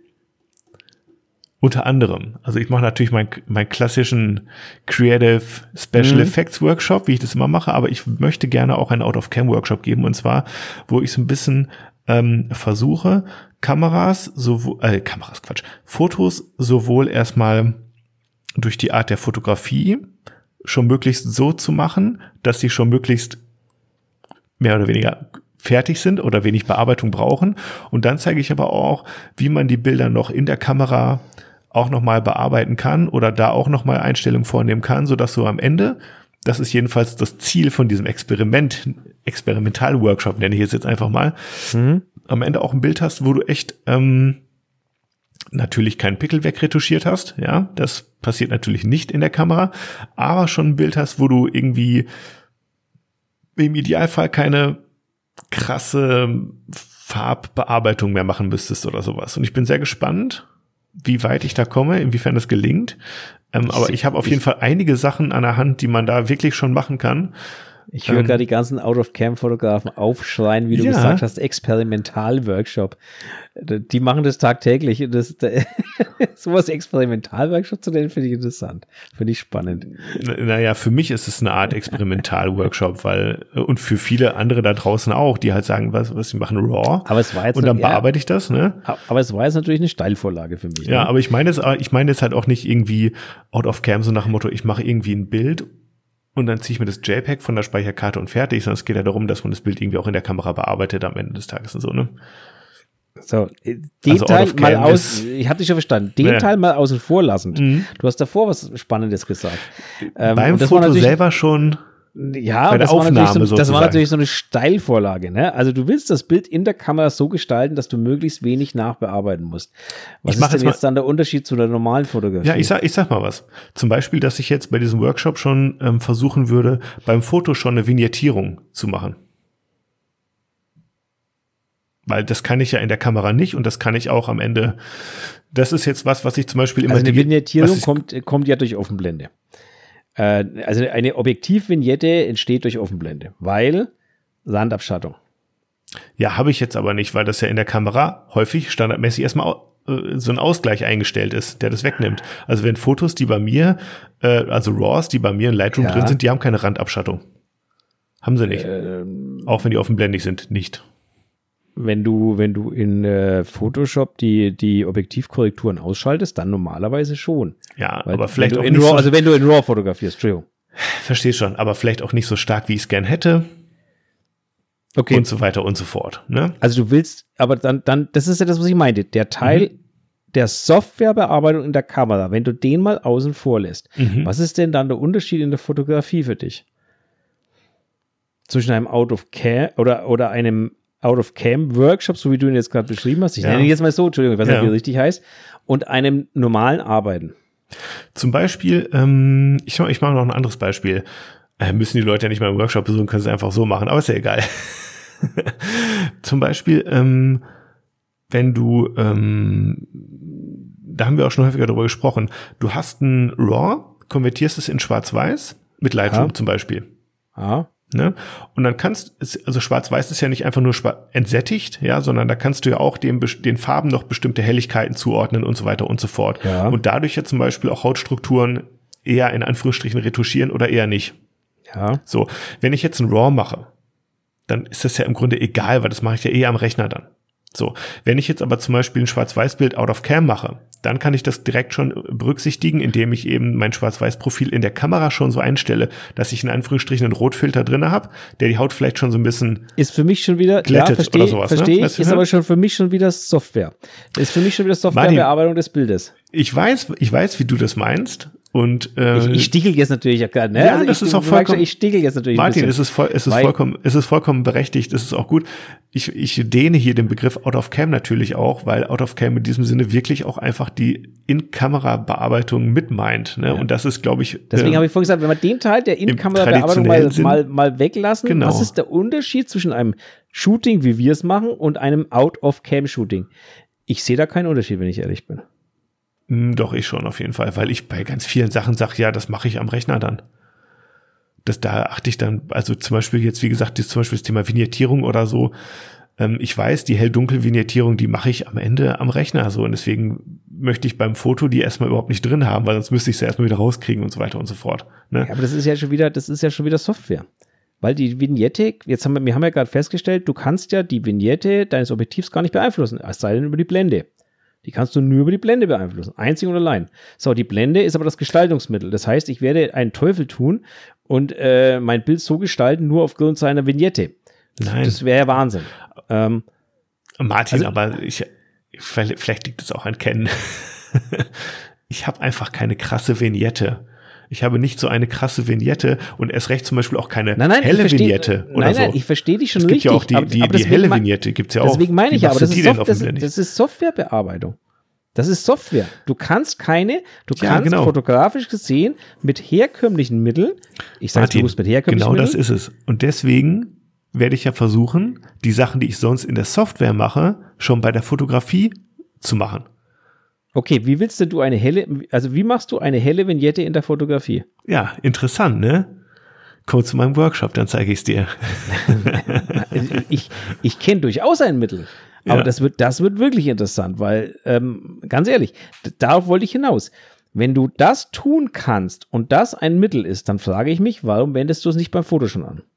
Unter anderem. Also ich mache natürlich meinen klassischen Creative Special Effects Workshop, wie ich das immer mache, aber ich möchte gerne auch einen Out-of-Cam-Workshop geben, und zwar, wo ich so ein bisschen versuche, Fotos sowohl erstmal durch die Art der Fotografie schon möglichst so zu machen, dass sie schon möglichst mehr oder weniger fertig sind oder wenig Bearbeitung brauchen. Und dann zeige ich aber auch, wie man die Bilder noch in der Kamera auch nochmal bearbeiten kann oder da auch nochmal Einstellungen vornehmen kann, sodass du am Ende, das ist jedenfalls das Ziel von diesem Experimental-Workshop, nenne ich es jetzt einfach mal, am Ende auch ein Bild hast, wo du echt natürlich keinen Pickel wegretuschiert hast, ja, das passiert natürlich nicht in der Kamera, aber schon ein Bild hast, wo du irgendwie im Idealfall keine krasse Farbbearbeitung mehr machen müsstest oder sowas. Und ich bin sehr gespannt, wie weit ich da komme, inwiefern das gelingt. Aber ich habe auf jeden Fall einige Sachen an der Hand, die man da wirklich schon machen kann.
Ich höre gerade die ganzen Out-of-Cam-Fotografen aufschreien, wie du gesagt hast, Experimental-Workshop. Die machen das tagtäglich. Sowas Experimental-Workshop zu nennen, finde ich interessant. Finde ich spannend.
Naja, für mich ist es eine Art Experimental-Workshop, und für viele andere da draußen auch, die halt sagen, was sie machen, RAW.
Aber es war jetzt
und dann bearbeite ich das, ne?
Aber es war jetzt natürlich eine Steilvorlage für mich.
Ja,
ne?
aber ich meine jetzt halt auch nicht irgendwie Out-of-Cam, so nach dem Motto, ich mache irgendwie ein Bild und dann ziehe ich mir das JPEG von der Speicherkarte und fertig, sondern es geht ja darum, dass man das Bild irgendwie auch in der Kamera bearbeitet am Ende des Tages und so, ne?
So, den Teil mal ich habe dich schon verstanden, Teil mal außen vor lassend. Du hast davor was Spannendes gesagt.
Beim Foto selber schon.
Ja,
bei der Aufnahme
das war natürlich so eine Steilvorlage, ne? Also du willst das Bild in der Kamera so gestalten, dass du möglichst wenig nachbearbeiten musst. Was ist denn jetzt dann der Unterschied zu der normalen Fotografie?
Ja, ich sag mal was. Zum Beispiel, dass ich jetzt bei diesem Workshop schon versuchen würde, beim Foto schon eine Vignettierung zu machen. Weil das kann ich ja in der Kamera nicht und das kann ich auch am Ende. Das ist jetzt was ich zum Beispiel immer.
Also eine Vignettierung kommt ja durch Offenblende. Also eine Objektivvignette entsteht durch Offenblende, weil Sandabschattung.
Ja, habe ich jetzt aber nicht, weil das ja in der Kamera häufig standardmäßig erstmal so ein Ausgleich eingestellt ist, der das wegnimmt. Also wenn Fotos, die bei mir, also RAWs, die bei mir in Lightroom drin sind, die haben keine Randabschattung. Haben sie nicht. Auch wenn die offenblendig sind, nicht.
Wenn du in Photoshop die Objektivkorrekturen ausschaltest, dann normalerweise schon.
Ja,
weil
aber vielleicht auch
nicht so. Also wenn du in RAW fotografierst, Entschuldigung.
Verstehe schon, aber vielleicht auch nicht so stark, wie ich es gern hätte. Okay. Und so weiter und so fort. Ne?
Also du willst, aber dann, das ist ja das, was ich meinte. Der Teil der Softwarebearbeitung in der Kamera, wenn du den mal außen vor lässt, was ist denn dann der Unterschied in der Fotografie für dich? Zwischen einem Out-of-Cam oder einem Out-of-Cam-Workshop, so wie du ihn jetzt gerade beschrieben hast, ich nenne ihn jetzt mal so, Entschuldigung, ich weiß nicht, wie er richtig heißt, und einem normalen Arbeiten.
Zum Beispiel, ich mache noch ein anderes Beispiel. Müssen die Leute ja nicht mal im Workshop besuchen, können sie einfach so machen, aber ist ja egal. Zum Beispiel, wenn du, da haben wir auch schon häufiger darüber gesprochen, du hast ein RAW, konvertierst es in Schwarz-Weiß, mit Lightroom zum Beispiel.
Ja.
Ne? Und dann also Schwarz-Weiß ist ja nicht einfach nur entsättigt, ja, sondern da kannst du ja auch den Farben noch bestimmte Helligkeiten zuordnen und so weiter und so fort.
Ja.
Und dadurch ja zum Beispiel auch Hautstrukturen eher in Anführungsstrichen retuschieren oder eher nicht.
Ja.
So, wenn ich jetzt ein RAW mache, dann ist das ja im Grunde egal, weil das mache ich ja am Rechner dann. So, wenn ich jetzt aber zum Beispiel ein Schwarz-Weiß-Bild out of cam mache, dann kann ich das direkt schon berücksichtigen, indem ich eben mein Schwarz-Weiß-Profil in der Kamera schon so einstelle, dass ich in Anführungsstrichen einen Rotfilter drin habe, der die Haut vielleicht schon so ein bisschen
ist für mich schon wieder
glättet oder sowas.
Verstehe
ne?
ich, ist aber schon für mich schon wieder Software. Ist für mich schon wieder Softwarebearbeitung des Bildes.
Ich weiß, wie du das meinst. Und
ich stichel jetzt natürlich ja gerade, ne?
Ja, also das ist auch vollkommen.
Ich stichel jetzt natürlich.
Martin, es ist vollkommen berechtigt. Es ist auch gut. Ich dehne hier den Begriff Out of Cam natürlich auch, weil Out of Cam in diesem Sinne wirklich auch einfach die In-Kamera-Bearbeitung mit meint. Ne? Ja. Und das ist, glaube ich.
Deswegen habe ich vorhin gesagt, wenn wir den Teil der In-Kamera-Bearbeitung mal weglassen, genau. Was ist der Unterschied zwischen einem Shooting, wie wir es machen, und einem Out of Cam-Shooting? Ich sehe da keinen Unterschied, wenn ich ehrlich bin.
Doch, ich schon auf jeden Fall, weil ich bei ganz vielen Sachen sage, ja, das mache ich am Rechner dann. Da achte ich dann, also zum Beispiel jetzt, wie gesagt, zum Beispiel das Thema Vignettierung oder so. Ich weiß, die Hell-Dunkel-Vignettierung, die mache ich am Ende am Rechner so und deswegen möchte ich beim Foto die erstmal überhaupt nicht drin haben, weil sonst müsste ich sie erstmal wieder rauskriegen und so weiter und so fort. Ne?
Ja, aber das ist ja schon wieder Software. Weil die Vignette, wir haben ja gerade festgestellt, du kannst ja die Vignette deines Objektivs gar nicht beeinflussen, es sei denn über die Blende. Die kannst du nur über die Blende beeinflussen, einzig und allein. So, die Blende ist aber das Gestaltungsmittel. Das heißt, ich werde einen Teufel tun und mein Bild so gestalten, nur aufgrund seiner Vignette.
Nein.
Das wäre ja Wahnsinn.
Martin, aber vielleicht liegt es auch an Ken. Ich habe einfach keine krasse Vignette. Ich habe nicht so eine krasse Vignette und erst recht zum Beispiel auch keine helle Vignette oder so.
Nein, ich verstehe dich schon
richtig. Es gibt
richtig.
ja auch die helle Vignette, gibt's ja auch.
Deswegen meine ich aber, das
ist
Softwarebearbeitung. Das ist Software. Du kannst
genau.
fotografisch gesehen mit herkömmlichen Mitteln, ich sage bewusst mit herkömmlichen Mitteln.
Genau das ist es. Und deswegen werde ich ja versuchen, die Sachen, die ich sonst in der Software mache, schon bei der Fotografie zu machen.
Okay, wie machst du eine helle Vignette in der Fotografie?
Ja, interessant, ne? Komm zu meinem Workshop, dann zeige ich es dir.
Ich kenne durchaus ein Mittel, aber das wird wirklich interessant, weil, ganz ehrlich, darauf wollte ich hinaus. Wenn du das tun kannst und das ein Mittel ist, dann frage ich mich, warum wendest du es nicht beim Foto schon an?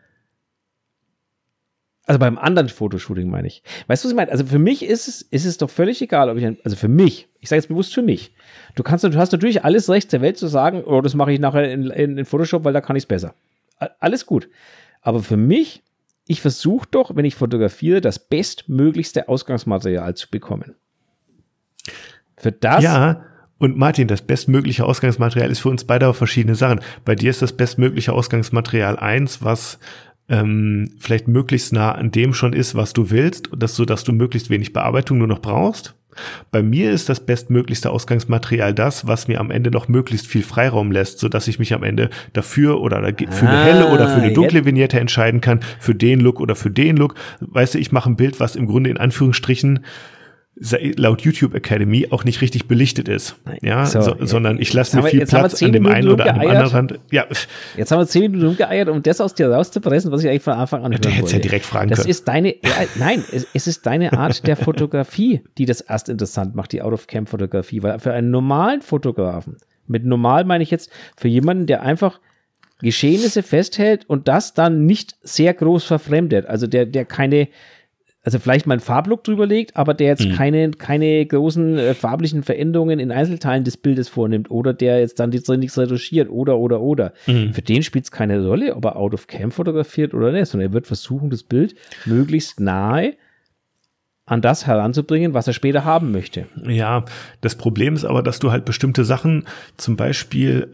Also beim anderen Fotoshooting meine ich. Weißt du, was ich meine? Also für mich ist es doch völlig egal, also für mich, ich sage jetzt bewusst für mich, du hast natürlich alles Recht der Welt zu sagen, oh, das mache ich nachher in Photoshop, weil da kann ich es besser. Alles gut. Aber für mich, ich versuche doch, wenn ich fotografiere, das bestmöglichste Ausgangsmaterial zu bekommen. Für das...
Ja, und Martin, das bestmögliche Ausgangsmaterial ist für uns beide auch verschiedene Sachen. Bei dir ist das bestmögliche Ausgangsmaterial eins, was vielleicht möglichst nah an dem schon ist, was du willst, sodass du möglichst wenig Bearbeitung nur noch brauchst. Bei mir ist das bestmöglichste Ausgangsmaterial das, was mir am Ende noch möglichst viel Freiraum lässt, sodass ich mich am Ende dafür oder für eine helle oder für eine dunkle Vignette entscheiden kann, für den Look oder für den Look. Weißt du, ich mache ein Bild, was im Grunde in Anführungsstrichen laut YouTube Academy auch nicht richtig belichtet ist. Ja, sondern ich lasse mir viel Platz an dem einen oder an dem anderen Rand. Ja.
Jetzt haben wir 10 Minuten rumgeeiert, um das aus dir rauszupressen, was ich eigentlich von Anfang an hören wollte.
Du hättest ja direkt fragen können.
Es ist deine Art der Fotografie, die das erst interessant macht, die Out-of-Cam-Fotografie. Weil für einen normalen Fotografen, mit normal meine ich jetzt für jemanden, der einfach Geschehnisse festhält und das dann nicht sehr groß verfremdet, also der keine, also vielleicht mal einen Farblook drüber legt, aber der jetzt keine großen farblichen Veränderungen in Einzelteilen des Bildes vornimmt oder der jetzt dann nichts retuschiert oder. Für den spielt es keine Rolle, ob er out of cam fotografiert oder nicht, sondern er wird versuchen, das Bild möglichst nahe an das heranzubringen, was er später haben möchte.
Ja, das Problem ist aber, dass du halt bestimmte Sachen, zum Beispiel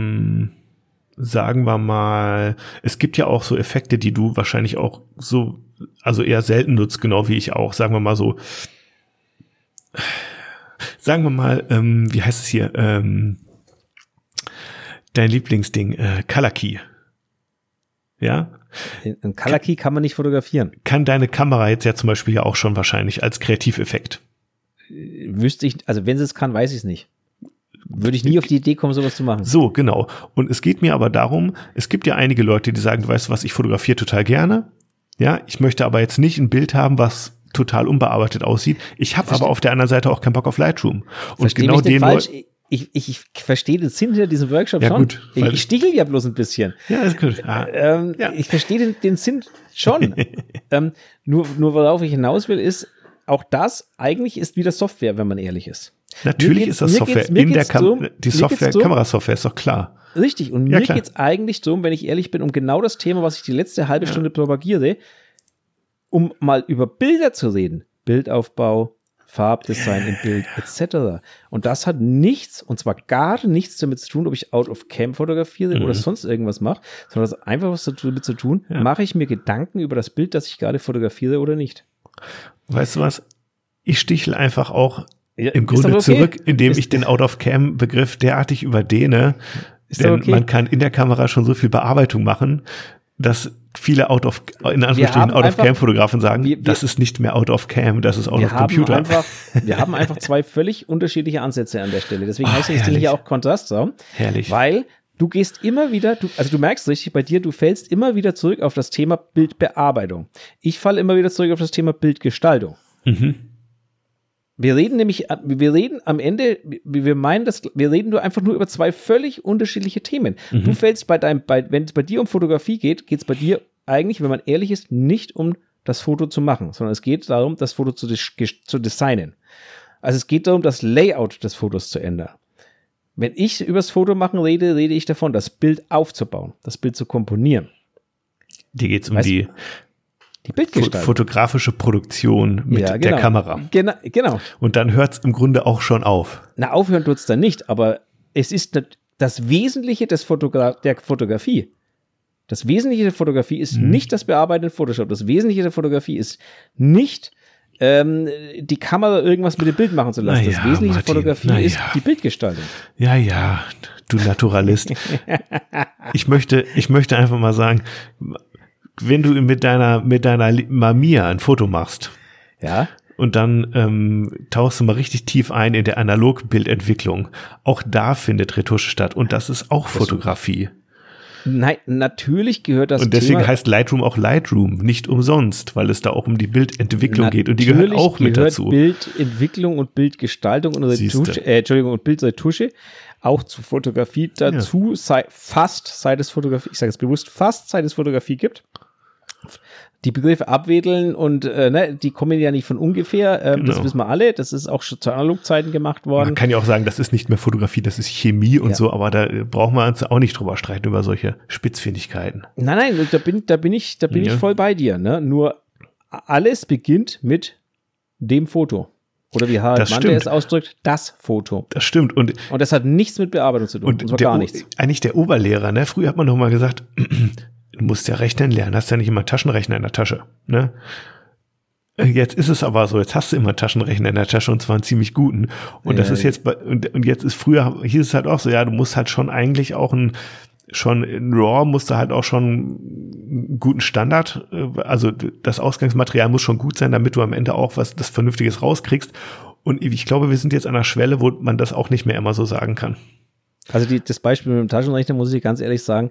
sagen wir mal, es gibt ja auch so Effekte, die du wahrscheinlich auch so, also eher selten nutzt, genau wie ich auch, sagen wir mal so, sagen wir mal, wie heißt es hier, dein Lieblingsding, Color Key. Ja?
Ein Color Key kann man nicht fotografieren.
Kann deine Kamera jetzt ja zum Beispiel ja auch schon wahrscheinlich als Kreativeffekt.
Wüsste ich, also wenn sie es kann, weiß ich es nicht. Würde ich nie auf die Idee kommen, sowas zu machen.
So, genau. Und es geht mir aber darum, es gibt ja einige Leute, die sagen, du weißt was, ich fotografiere total gerne. Ja, ich möchte aber jetzt nicht ein Bild haben, was total unbearbeitet aussieht. Ich habe aber auf der anderen Seite auch keinen Bock auf Lightroom. Und genau den Leuten.
Ich verstehe den Sinn hinter diesem Workshop schon.
Gut,
ich stichel ja bloß ein bisschen.
Ja, ist gut.
Ich verstehe den Sinn schon. Nur worauf ich hinaus will, ist, auch das eigentlich ist wieder Software, wenn man ehrlich ist.
Natürlich ist das Software. Die Software, Kamerasoftware ist doch klar.
Richtig, und mir geht es eigentlich darum, wenn ich ehrlich bin, um genau das Thema, was ich die letzte halbe Stunde propagiere, um mal über Bilder zu reden. Bildaufbau, Farbdesign im Bild, etc. Und das hat nichts, und zwar gar nichts damit zu tun, ob ich out of cam fotografiere oder sonst irgendwas mache, sondern das hat einfach was damit zu tun, mache ich mir Gedanken über das Bild, das ich gerade fotografiere oder nicht.
Weißt du was? Ich stichel einfach auch im Grunde zurück, indem ich den Out-of-Cam-Begriff derartig überdehne, denn man kann in der Kamera schon so viel Bearbeitung machen, dass viele Out-of-Cam-Fotografen sagen, das ist nicht mehr Out-of-Cam, das ist Out-of-Computer.
Wir haben einfach zwei völlig unterschiedliche Ansätze an der Stelle. Deswegen heißt das Ding hier auch Kontrastraum.
Herrlich.
Weil du gehst immer wieder, du merkst richtig bei dir, du fällst immer wieder zurück auf das Thema Bildbearbeitung. Ich falle immer wieder zurück auf das Thema Bildgestaltung. Wir reden am Ende, wir reden nur einfach nur über zwei völlig unterschiedliche Themen. Du fällst wenn es bei dir um Fotografie geht, geht es bei dir eigentlich, wenn man ehrlich ist, nicht um das Foto zu machen, sondern es geht darum, das Foto zu designen. Also es geht darum, das Layout des Fotos zu ändern. Wenn ich über das Foto machen rede ich davon, das Bild aufzubauen, das Bild zu komponieren.
Dir geht es um die
Bildgestaltung.
Fotografische Produktion mit der Kamera.
Genau.
Und dann hört es im Grunde auch schon auf.
Na, aufhören tut es dann nicht, aber es ist das Wesentliche der Fotografie. Das Wesentliche der Fotografie ist nicht das Bearbeiten in Photoshop. Das Wesentliche der Fotografie ist nicht die Kamera irgendwas mit dem Bild machen zu lassen. Das Wesentliche der Fotografie ist die Bildgestaltung.
Ja, du Naturalist. Ich möchte einfach mal sagen, wenn du mit deiner Mamiya ein Foto machst, und dann tauchst du mal richtig tief ein in der Analogbildentwicklung. Auch da findet Retusche statt und das ist auch Fotografie.
Nein, natürlich gehört das
und deswegen heißt Lightroom auch Lightroom, nicht umsonst, weil es da auch um die Bildentwicklung geht und die gehört auch mit dazu.
Bildentwicklung und Bildgestaltung und Bildretusche auch zu Fotografie dazu, seit es Fotografie, ich sage es bewusst, seit es Fotografie gibt. Die Begriffe abwedeln und die kommen ja nicht von ungefähr, das wissen wir alle, das ist auch schon zu Analogzeiten gemacht worden.
Man kann ja auch sagen, das ist nicht mehr Fotografie, das ist Chemie und so, aber da brauchen wir uns auch nicht drüber streiten, über solche Spitzfindigkeiten.
Nein, da bin ich voll bei dir, ne? Nur alles beginnt mit dem Foto. Oder wie Harald Mann es ausdrückt, das Foto.
Das stimmt. Und
das hat nichts mit Bearbeitung zu tun. Und zwar gar nichts.
Eigentlich der Oberlehrer, ne? Früher hat man doch mal gesagt, du musst ja rechnen lernen, hast ja nicht immer einen Taschenrechner in der Tasche, ne? Jetzt ist es aber so, jetzt hast du immer einen Taschenrechner in der Tasche und zwar einen ziemlich guten. Und das ist jetzt, und jetzt ist früher, hieß es halt auch so, du musst halt schon eigentlich auch in RAW musst du halt auch schon einen guten Standard, also das Ausgangsmaterial muss schon gut sein, damit du am Ende auch das Vernünftiges rauskriegst. Und ich glaube, wir sind jetzt an einer Schwelle, wo man das auch nicht mehr immer so sagen kann.
Also das Beispiel mit dem Taschenrechner muss ich ganz ehrlich sagen,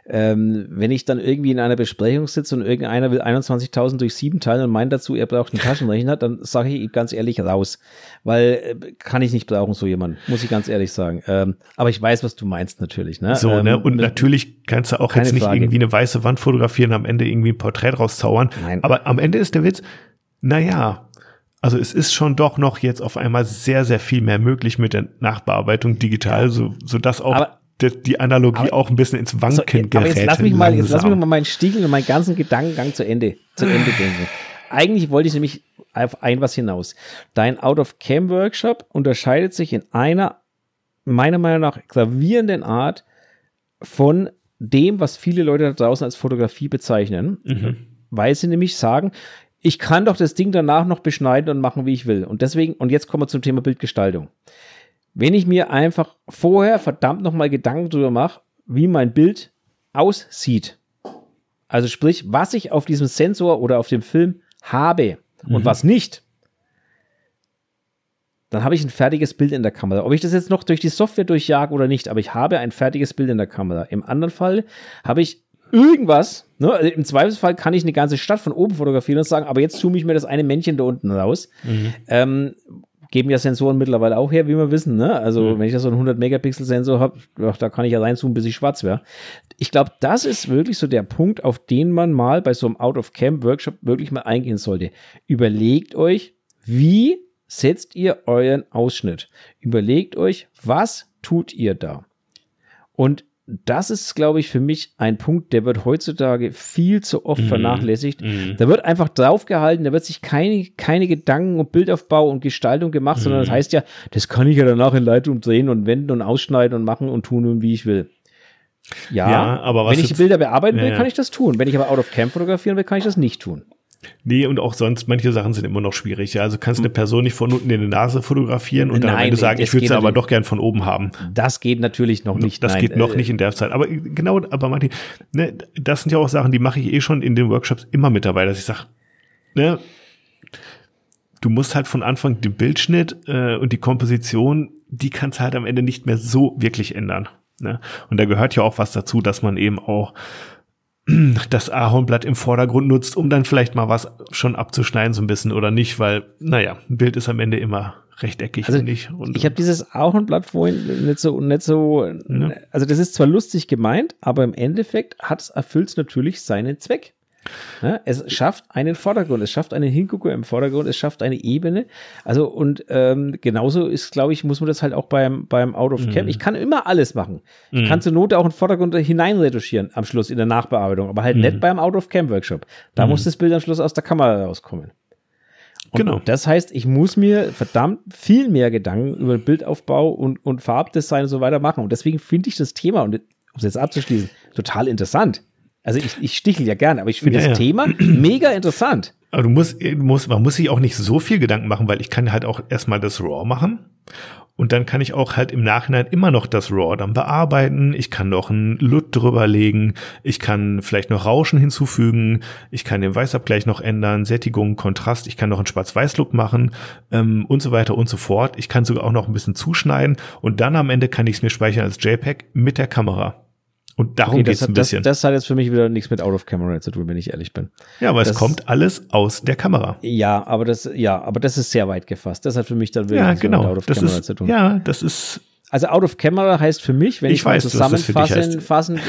wenn ich dann irgendwie in einer Besprechung sitze und irgendeiner will 21.000 durch 7 teilen und meint dazu, er braucht einen Taschenrechner, dann sage ich ihm ganz ehrlich raus, weil kann ich nicht brauchen, so jemanden, muss ich ganz ehrlich sagen. Aber ich weiß, was du meinst natürlich. Ne?
So, ne? Und natürlich kannst du auch jetzt nicht irgendwie eine weiße Wand fotografieren und am Ende irgendwie ein Porträt rauszaubern.
Nein.
Aber am Ende ist der Witz, also es ist schon doch noch jetzt auf einmal sehr, sehr viel mehr möglich mit der Nachbearbeitung digital, sodass auch die Analogie auch ein bisschen ins Wanken gerät. Aber
jetzt lass mich mal meinen Stiegel und meinen ganzen Gedankengang zu Ende denken. Eigentlich wollte ich nämlich auf was hinaus. Dein Out-of-Cam-Workshop unterscheidet sich in einer, meiner Meinung nach, gravierenden Art von dem, was viele Leute da draußen als Fotografie bezeichnen, weil sie nämlich sagen, ich kann doch das Ding danach noch beschneiden und machen, wie ich will. Und deswegen, und jetzt kommen wir zum Thema Bildgestaltung. Wenn ich mir einfach vorher verdammt nochmal Gedanken drüber mache, wie mein Bild aussieht, also sprich, was ich auf diesem Sensor oder auf dem Film habe und was nicht, dann habe ich ein fertiges Bild in der Kamera. Ob ich das jetzt noch durch die Software durchjage oder nicht, aber ich habe ein fertiges Bild in der Kamera. Im anderen Fall habe ich irgendwas, ne? Also im Zweifelsfall kann ich eine ganze Stadt von oben fotografieren und sagen, aber jetzt zoome ich mir das eine Männchen da unten raus. Geben ja Sensoren mittlerweile auch her, wie wir wissen, ne? Also wenn ich da so einen 100-Megapixel-Sensor habe, da kann ich ja reinzoomen, bis ich schwarz wäre. Ich glaube, das ist wirklich so der Punkt, auf den man mal bei so einem Out-of-Cam-Workshop wirklich mal eingehen sollte. Überlegt euch, Wie setzt ihr euren Ausschnitt? Überlegt euch, was tut ihr da? Und das ist, glaube ich, für mich ein Punkt, der wird heutzutage viel zu oft vernachlässigt. Da wird einfach draufgehalten, da wird sich keine Gedanken um Bildaufbau und Gestaltung gemacht, sondern das heißt ja, das kann ich ja danach in Lightroom drehen und wenden und ausschneiden und machen und tun und wie ich will. Ja, aber wenn ich die Bilder bearbeiten will, kann ich das tun. Wenn ich aber out of cam fotografieren will, kann ich das nicht tun.
Nee, und auch sonst, manche Sachen sind immer noch schwierig. Ja, also kannst eine Person nicht von unten in die Nase fotografieren und dann am Ende sagen, ich würde sie aber doch gern von oben haben.
Das geht natürlich noch nicht.
Das geht noch nicht in der Zeit. Aber genau, aber Martin, ne, das sind ja auch Sachen, die mache ich schon in den Workshops immer mit dabei, dass ich sage, ne, du musst halt von Anfang den Bildschnitt und die Komposition, die kannst halt am Ende nicht mehr so wirklich ändern. Ne? Und da gehört ja auch was dazu, dass man eben auch das Ahornblatt im Vordergrund nutzt, um dann vielleicht mal was schon abzuschneiden so ein bisschen oder nicht, weil, naja, ein Bild ist am Ende immer rechteckig,
also
finde ich. Und
ich habe dieses Ahornblatt vorhin nicht so, ja. Also das ist zwar lustig gemeint, aber im Endeffekt erfüllt es natürlich seinen Zweck. Ja, es schafft einen Vordergrund, es schafft einen Hingucker im Vordergrund, es schafft eine Ebene. Also und genauso ist, glaube ich, muss man das halt auch beim Out of Cam. Ich kann immer alles machen. Ich kann zur Not auch einen Vordergrund hineinretuschieren am Schluss in der Nachbearbeitung, aber halt nicht beim Out of Cam Workshop. Da muss das Bild am Schluss aus der Kamera rauskommen. Und genau. Das heißt, ich muss mir verdammt viel mehr Gedanken über Bildaufbau und Farbdesign und so weiter machen. Und deswegen finde ich das Thema, und um es jetzt abzuschließen, total interessant. Also ich stichel ja gerne, aber ich finde das Thema mega interessant.
Aber man muss sich auch nicht so viel Gedanken machen, weil ich kann halt auch erstmal das RAW machen und dann kann ich auch halt im Nachhinein immer noch das RAW dann bearbeiten. Ich kann noch einen LUT drüber legen, ich kann vielleicht noch Rauschen hinzufügen, ich kann den Weißabgleich noch ändern, Sättigung, Kontrast, ich kann noch einen Schwarz-Weiß-Look machen und so weiter und so fort. Ich kann sogar auch noch ein bisschen zuschneiden und dann am Ende kann ich es mir speichern als JPEG mit der Kamera. Und darum geht's ein bisschen.
Das hat jetzt für mich wieder nichts mit Out of Camera zu tun, wenn ich ehrlich bin.
Ja, aber es kommt alles aus der Kamera.
Ja, aber das ist sehr weit gefasst. Das hat für mich dann wieder nichts mit Out of Camera zu tun.
Ja, das ist.
Also Out of Camera heißt für mich, wenn ich mal zusammenfassen,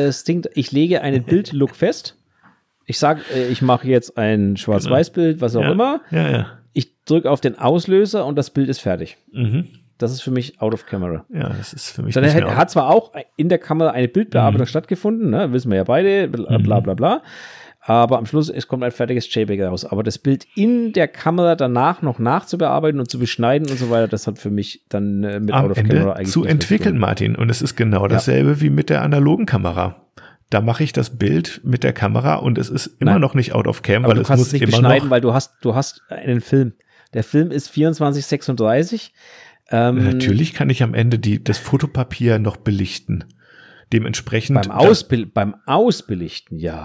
ich lege einen Bildlook fest. Ich sage, ich mache jetzt ein Schwarz-Weiß-Bild, was auch immer.
Ja.
Ich drücke auf den Auslöser und das Bild ist fertig. Das ist für mich out of camera.
Ja, das ist für mich
dann hat zwar auch in der Kamera eine Bildbearbeitung stattgefunden, ne? Wissen wir ja beide, bla bla bla. Aber am Schluss kommt ein fertiges JPEG raus. Aber das Bild in der Kamera danach noch nachzubearbeiten und zu beschneiden und so weiter, das hat für mich dann mit
am
out of
Ende
camera eigentlich
zu entwickeln, Martin. Und es ist genau dasselbe wie mit der analogen Kamera. Da mache ich das Bild mit der Kamera und es ist immer noch nicht out of cam, weil es muss nicht immer beschneiden,
weil du hast einen Film. Der Film ist 24:36.
Natürlich kann ich am Ende das Fotopapier noch belichten. Dementsprechend.
Beim Ausbelichten, ja.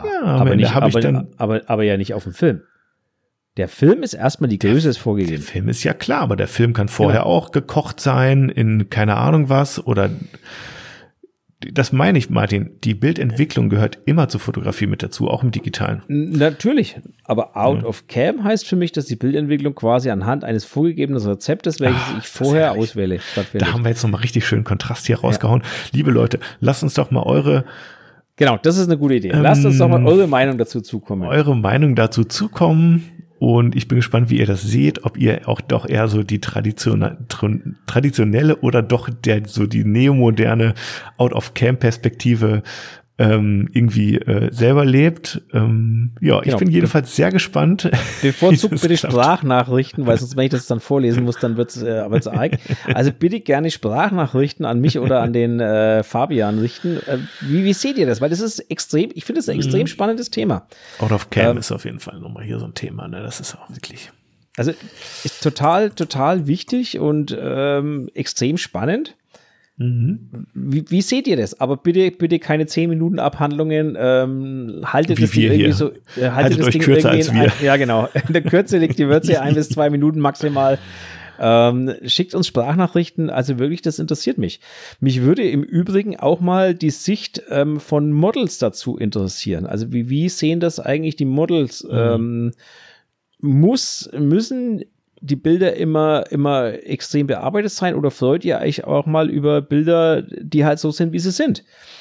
Aber ja nicht auf dem Film. Der Film ist erstmal, die Größe ist vorgegeben.
Der Film ist ja klar, aber der Film kann vorher auch gekocht sein in keine Ahnung was oder. Das meine ich, Martin. Die Bildentwicklung gehört immer zur Fotografie mit dazu, auch im Digitalen.
Natürlich. Aber out of cam heißt für mich, dass die Bildentwicklung quasi anhand eines vorgegebenen Rezeptes, welches ich vorher auswähle, stattfindet.
Da haben wir jetzt nochmal richtig schön Kontrast hier rausgehauen. Liebe Leute, lasst uns doch mal
Genau, das ist eine gute Idee. Lasst uns doch mal eure Meinung dazu zukommen.
Und ich bin gespannt, wie ihr das seht, ob ihr auch doch eher so die traditionelle oder doch die neomoderne Out-of-Cam-Perspektive irgendwie selber lebt. Ich bin jedenfalls sehr gespannt.
Bevorzugt bitte Sprachnachrichten, weil sonst, wenn ich das dann vorlesen muss, dann wird's arg. Also bitte gerne Sprachnachrichten an mich oder an den Fabian richten. Wie seht ihr das? Weil das ist ich finde das ein extrem spannendes Thema.
Out of Cam ist auf jeden Fall nochmal hier so ein Thema, ne? Das ist auch wirklich.
Also ist total, total wichtig und extrem spannend. Wie seht ihr das? Aber bitte keine 10 Minuten Abhandlungen. Haltet das Ding irgendwie so.
Haltet das Ding kürzer als wir.
Ja, genau. In der Kürze liegt die Würze 1 bis 2 Minuten maximal. Schickt uns Sprachnachrichten. Also wirklich, das interessiert mich. Mich würde im Übrigen auch mal die Sicht von Models dazu interessieren. Also wie sehen das eigentlich die Models? Müssen die Bilder immer extrem bearbeitet sein oder freut ihr euch auch mal über Bilder, die halt so sind, wie sie sind?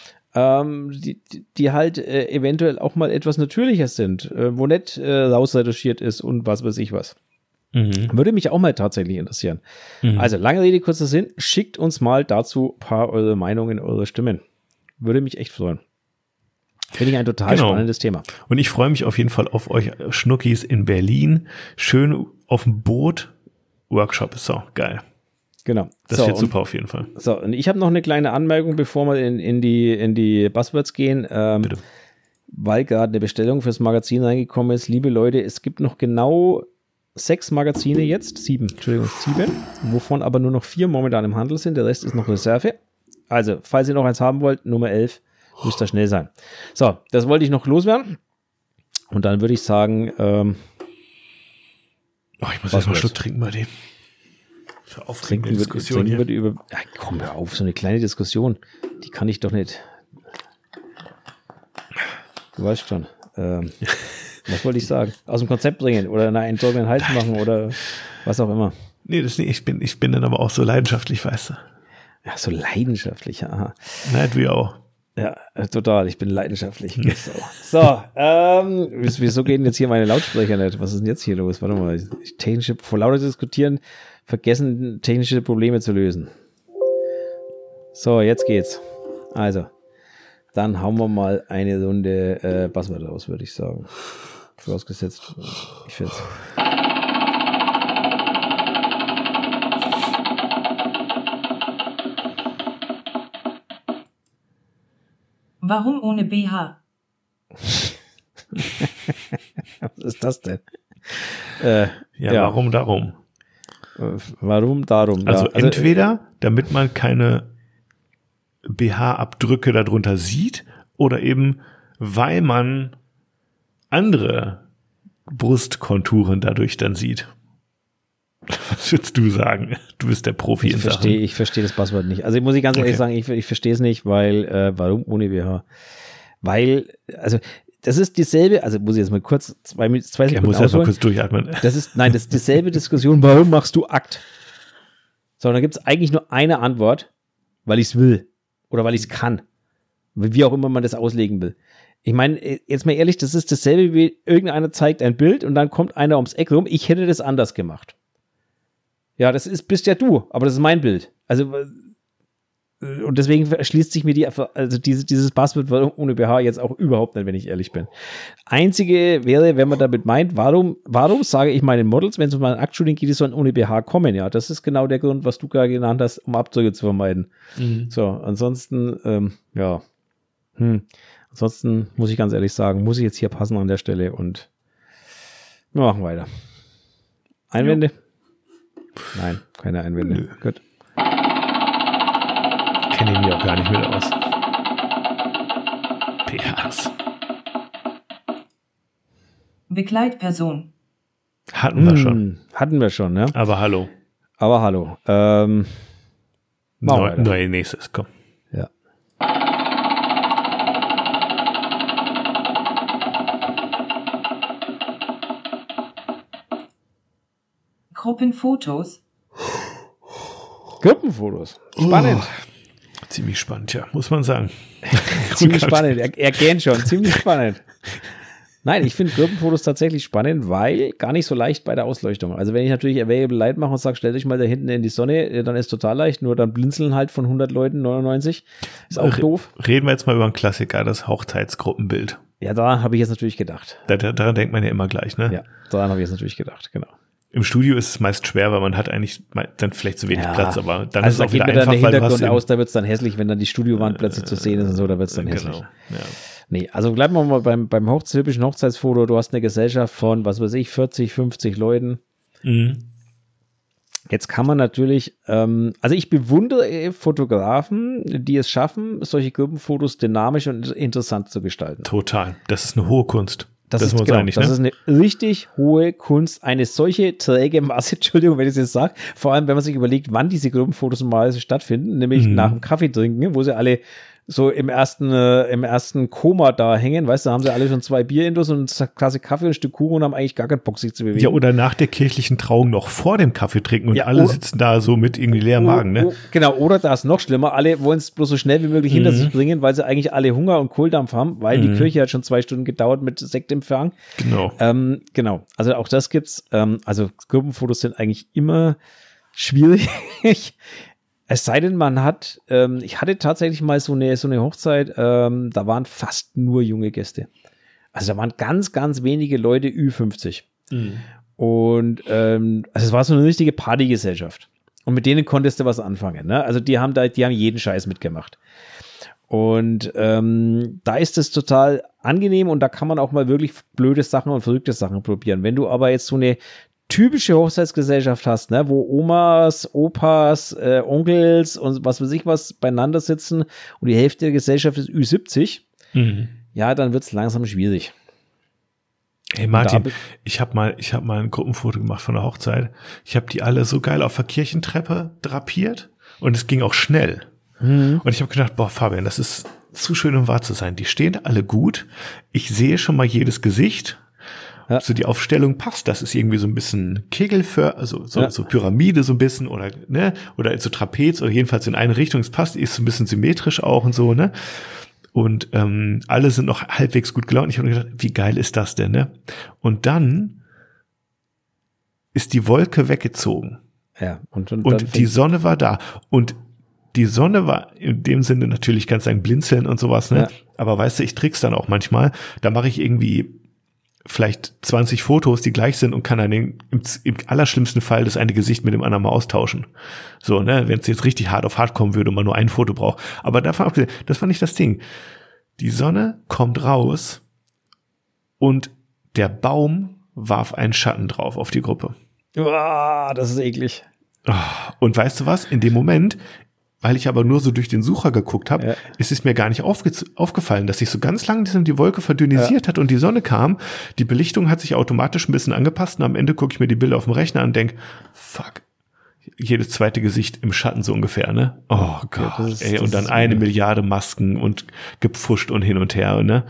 Die halt eventuell auch mal etwas natürlicher sind, wo nicht rausretuschiert ist und was weiß ich was. Würde mich auch mal tatsächlich interessieren. Also, lange Rede, kurzer Sinn, schickt uns mal dazu ein paar eure Meinungen, eure Stimmen. Würde mich echt freuen. Finde ich ein total spannendes Thema.
Und ich freue mich auf jeden Fall auf euch Schnuckis in Berlin. Schön auf dem Boot. Workshop ist so geil.
Genau.
Das wird super auf jeden Fall.
So, und ich habe noch eine kleine Anmerkung, bevor wir in die Buzzwords gehen.
Bitte.
Weil gerade eine Bestellung fürs Magazin reingekommen ist. Liebe Leute, es gibt noch genau 6 Magazine jetzt, 7, wovon aber nur noch 4 momentan im Handel sind. Der Rest ist noch Reserve. Also, falls ihr noch eins haben wollt, Nummer 11, müsst ihr schnell sein. So, das wollte ich noch loswerden. Und dann würde ich sagen,
ich muss erst mal einen Schluck trinken bei dem.
Trinken wird über. Ja, komm, hör auf, so eine kleine Diskussion. Die kann ich doch nicht. Du weißt schon. Was wollte ich sagen? Aus dem Konzept bringen oder einen trockenen Hals machen oder was auch immer.
Nee, das nicht. Ich bin dann aber auch so leidenschaftlich, weißt du.
Ja, so leidenschaftlich, aha.
Nein, du auch.
Ja, total. Ich bin leidenschaftlich. So, wieso gehen jetzt hier meine Lautsprecher nicht? Was ist denn jetzt hier los? Warte mal. Vor lauter Diskutieren vergessen, technische Probleme zu lösen. So, jetzt geht's. Also, dann hauen wir mal eine Runde Buzzword raus, würde ich sagen. Vorausgesetzt, ich finde es.
Warum ohne BH?
Was ist das denn?
Warum darum?
Warum darum?
Also entweder, damit man keine BH-Abdrücke darunter sieht oder eben, weil man andere Brustkonturen dadurch dann sieht. Was würdest du sagen? Du bist der Profi in Sachen.
Ich verstehe das Buzzword nicht. Also muss ich ganz ehrlich sagen, ich verstehe es nicht, weil, warum ohne BH? Weil, also das ist dieselbe, also muss ich jetzt mal kurz zwei Sekunden
muss erst mal kurz durchatmen.
Das ist dieselbe Diskussion, warum machst du Akt? So, da gibt es eigentlich nur eine Antwort, weil ich es will oder weil ich es kann. Wie auch immer man das auslegen will. Ich meine, jetzt mal ehrlich, das ist dasselbe wie irgendeiner zeigt ein Bild und dann kommt einer ums Eck rum, ich hätte das anders gemacht. Ja, bist ja du, aber das ist mein Bild. Also, und deswegen erschließt sich mir dieses Buzzword ohne BH jetzt auch überhaupt nicht, wenn ich ehrlich bin. Einzige wäre, wenn man damit meint, warum sage ich meinen Models, wenn es um ein Aktshooting geht, die sollen ohne BH kommen? Ja, das ist genau der Grund, was du gerade genannt hast, um Abdrücke zu vermeiden. So, ansonsten, ansonsten muss ich ganz ehrlich sagen, muss ich jetzt hier passen an der Stelle und wir machen weiter. Einwände? Nein, keine Einwände.
Nö.
Gut.
Kenne ich mich auch gar nicht mit aus. PHs.
Begleitperson.
Hatten wir schon.
Hatten wir schon, ne?
Aber hallo. Nächstes, komm.
Ja.
Gruppenfotos.
Gruppenfotos. Spannend.
Ziemlich spannend, ja, muss man sagen.
Ziemlich spannend. Er kennt schon. Ziemlich spannend. Nein, ich finde Gruppenfotos tatsächlich spannend, weil gar nicht so leicht bei der Ausleuchtung. Also wenn ich natürlich Available Light mache und sage, stell dich mal da hinten in die Sonne, dann ist total leicht. Nur dann blinzeln halt von 100 Leuten 99. Ist auch doof.
Reden wir jetzt mal über einen Klassiker, das Hochzeitsgruppenbild.
Ja, daran habe ich jetzt natürlich gedacht.
Daran denkt man ja immer gleich, ne?
Ja, daran habe ich jetzt natürlich gedacht, genau.
Im Studio ist es meist schwer, weil man hat eigentlich dann vielleicht zu wenig Platz, aber dann ist es auch wieder
einfach,
einfach,
weil du hast
Hintergrund
aus, da wird es dann hässlich, wenn dann die Studiowand plötzlich zu sehen ist und so, da wird es dann hässlich.
Genau, ja.
Nee, also bleiben wir mal beim typischen Hochzeitsfoto. Du hast eine Gesellschaft von, 40, 50 Leuten. Jetzt kann man natürlich, also ich bewundere Fotografen, die es schaffen, solche Gruppenfotos dynamisch und interessant zu gestalten.
Total. Das ist eine hohe Kunst.
Das ist eine richtig hohe Kunst, eine solche träge Masse, Entschuldigung, wenn ich es jetzt sage, vor allem, wenn man sich überlegt, wann diese Gruppenfotos normalerweise stattfinden, nämlich nach dem Kaffee trinken, wo sie alle so im ersten Koma da hängen, weißt du, da haben sie alle schon 2 Bierindos und eine Klasse Kaffee und ein Stück Kuchen und haben eigentlich gar keinen Bock, sich zu bewegen.
Ja, oder nach der kirchlichen Trauung noch vor dem Kaffee trinken und alle sitzen da so mit irgendwie leerem Magen, ne?
Genau, oder da ist noch schlimmer, alle wollen es bloß so schnell wie möglich hinter sich bringen, weil sie eigentlich alle Hunger und Kohldampf haben, weil die Kirche hat schon 2 Stunden gedauert mit Sektempfang.
Genau.
Genau, also auch das gibt's. Also Gruppenfotos sind eigentlich immer schwierig. Es sei denn, man hat, ich hatte tatsächlich mal so eine Hochzeit, da waren fast nur junge Gäste. Also da waren ganz, ganz wenige Leute Ü50. Und also es war so eine richtige Partygesellschaft. Und mit denen konntest du was anfangen. Ne? Also die haben jeden Scheiß mitgemacht. Und da ist es total angenehm und da kann man auch mal wirklich blöde Sachen und verrückte Sachen probieren. Wenn du aber jetzt so eine typische Hochzeitsgesellschaft hast, ne, wo Omas, Opas, Onkels und was weiß ich was beieinander sitzen und die Hälfte der Gesellschaft ist Ü70, ja, dann wird es langsam schwierig.
Hey Martin, ich hab mal ein Gruppenfoto gemacht von der Hochzeit. Ich habe die alle so geil auf der Kirchentreppe drapiert und es ging auch schnell. Und ich habe gedacht, boah, Fabian, das ist zu schön, um wahr zu sein. Die stehen alle gut. Ich sehe schon mal jedes Gesicht. Ja. So die Aufstellung passt, das ist irgendwie so ein bisschen so Pyramide so ein bisschen oder so Trapez oder jedenfalls in eine Richtung, es passt, ist so ein bisschen symmetrisch auch und so, ne? Und alle sind noch halbwegs gut gelaunt. Ich habe mir gedacht, wie geil ist das denn, ne? Und dann ist die Wolke weggezogen.
Ja, und
die Sonne war da und die Sonne war in dem Sinne natürlich, kannst sagen, blinzeln und sowas, ne? Ja. Aber weißt du, ich trick's dann auch manchmal, da mache ich irgendwie vielleicht 20 Fotos, die gleich sind und kann dann im allerschlimmsten Fall das eine Gesicht mit dem anderen mal austauschen. So, ne, wenn es jetzt richtig hart auf hart kommen würde und man nur ein Foto braucht. Aber davon abgesehen, das war nicht das Ding. Die Sonne kommt raus und der Baum warf einen Schatten drauf auf die Gruppe.
Uah, das ist eklig.
Und weißt du was? In dem Moment, weil ich aber nur so durch den Sucher geguckt habe, ist es mir gar nicht aufgefallen, dass sich so ganz langsam die Wolke verdünnisiert hat und die Sonne kam. Die Belichtung hat sich automatisch ein bisschen angepasst und am Ende gucke ich mir die Bilder auf dem Rechner an und denke, fuck, jedes zweite Gesicht im Schatten so ungefähr, ne? Oh Gott, und dann 1 Milliarde Masken und gepfuscht und hin und her, ne?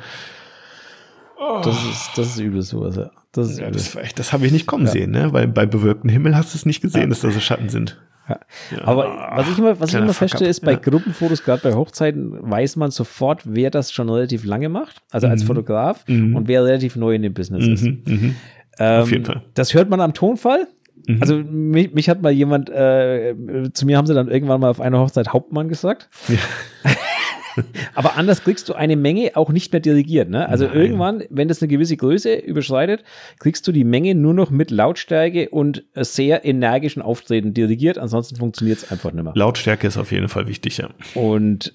Oh. Das ist übel sowas, ja.
Das habe ich nicht kommen sehen, ne? Weil bei bewölktem Himmel hast du es nicht gesehen, dass da so Schatten sind.
Ja. Aber was ich immer feststelle, ist, bei Gruppenfotos, gerade bei Hochzeiten, weiß man sofort, wer das schon relativ lange macht, also als Fotograf, und wer relativ neu in dem Business ist.
Auf jeden Fall.
Das hört man am Tonfall. Also mich hat mal jemand, zu mir haben sie dann irgendwann mal auf einer Hochzeit Hauptmann gesagt. Ja. Aber anders kriegst du eine Menge auch nicht mehr dirigiert, ne? Also irgendwann, wenn das eine gewisse Größe überschreitet, kriegst du die Menge nur noch mit Lautstärke und sehr energischen Auftreten dirigiert, ansonsten funktioniert es einfach nicht mehr.
Lautstärke ist auf jeden Fall wichtig, ja.
Und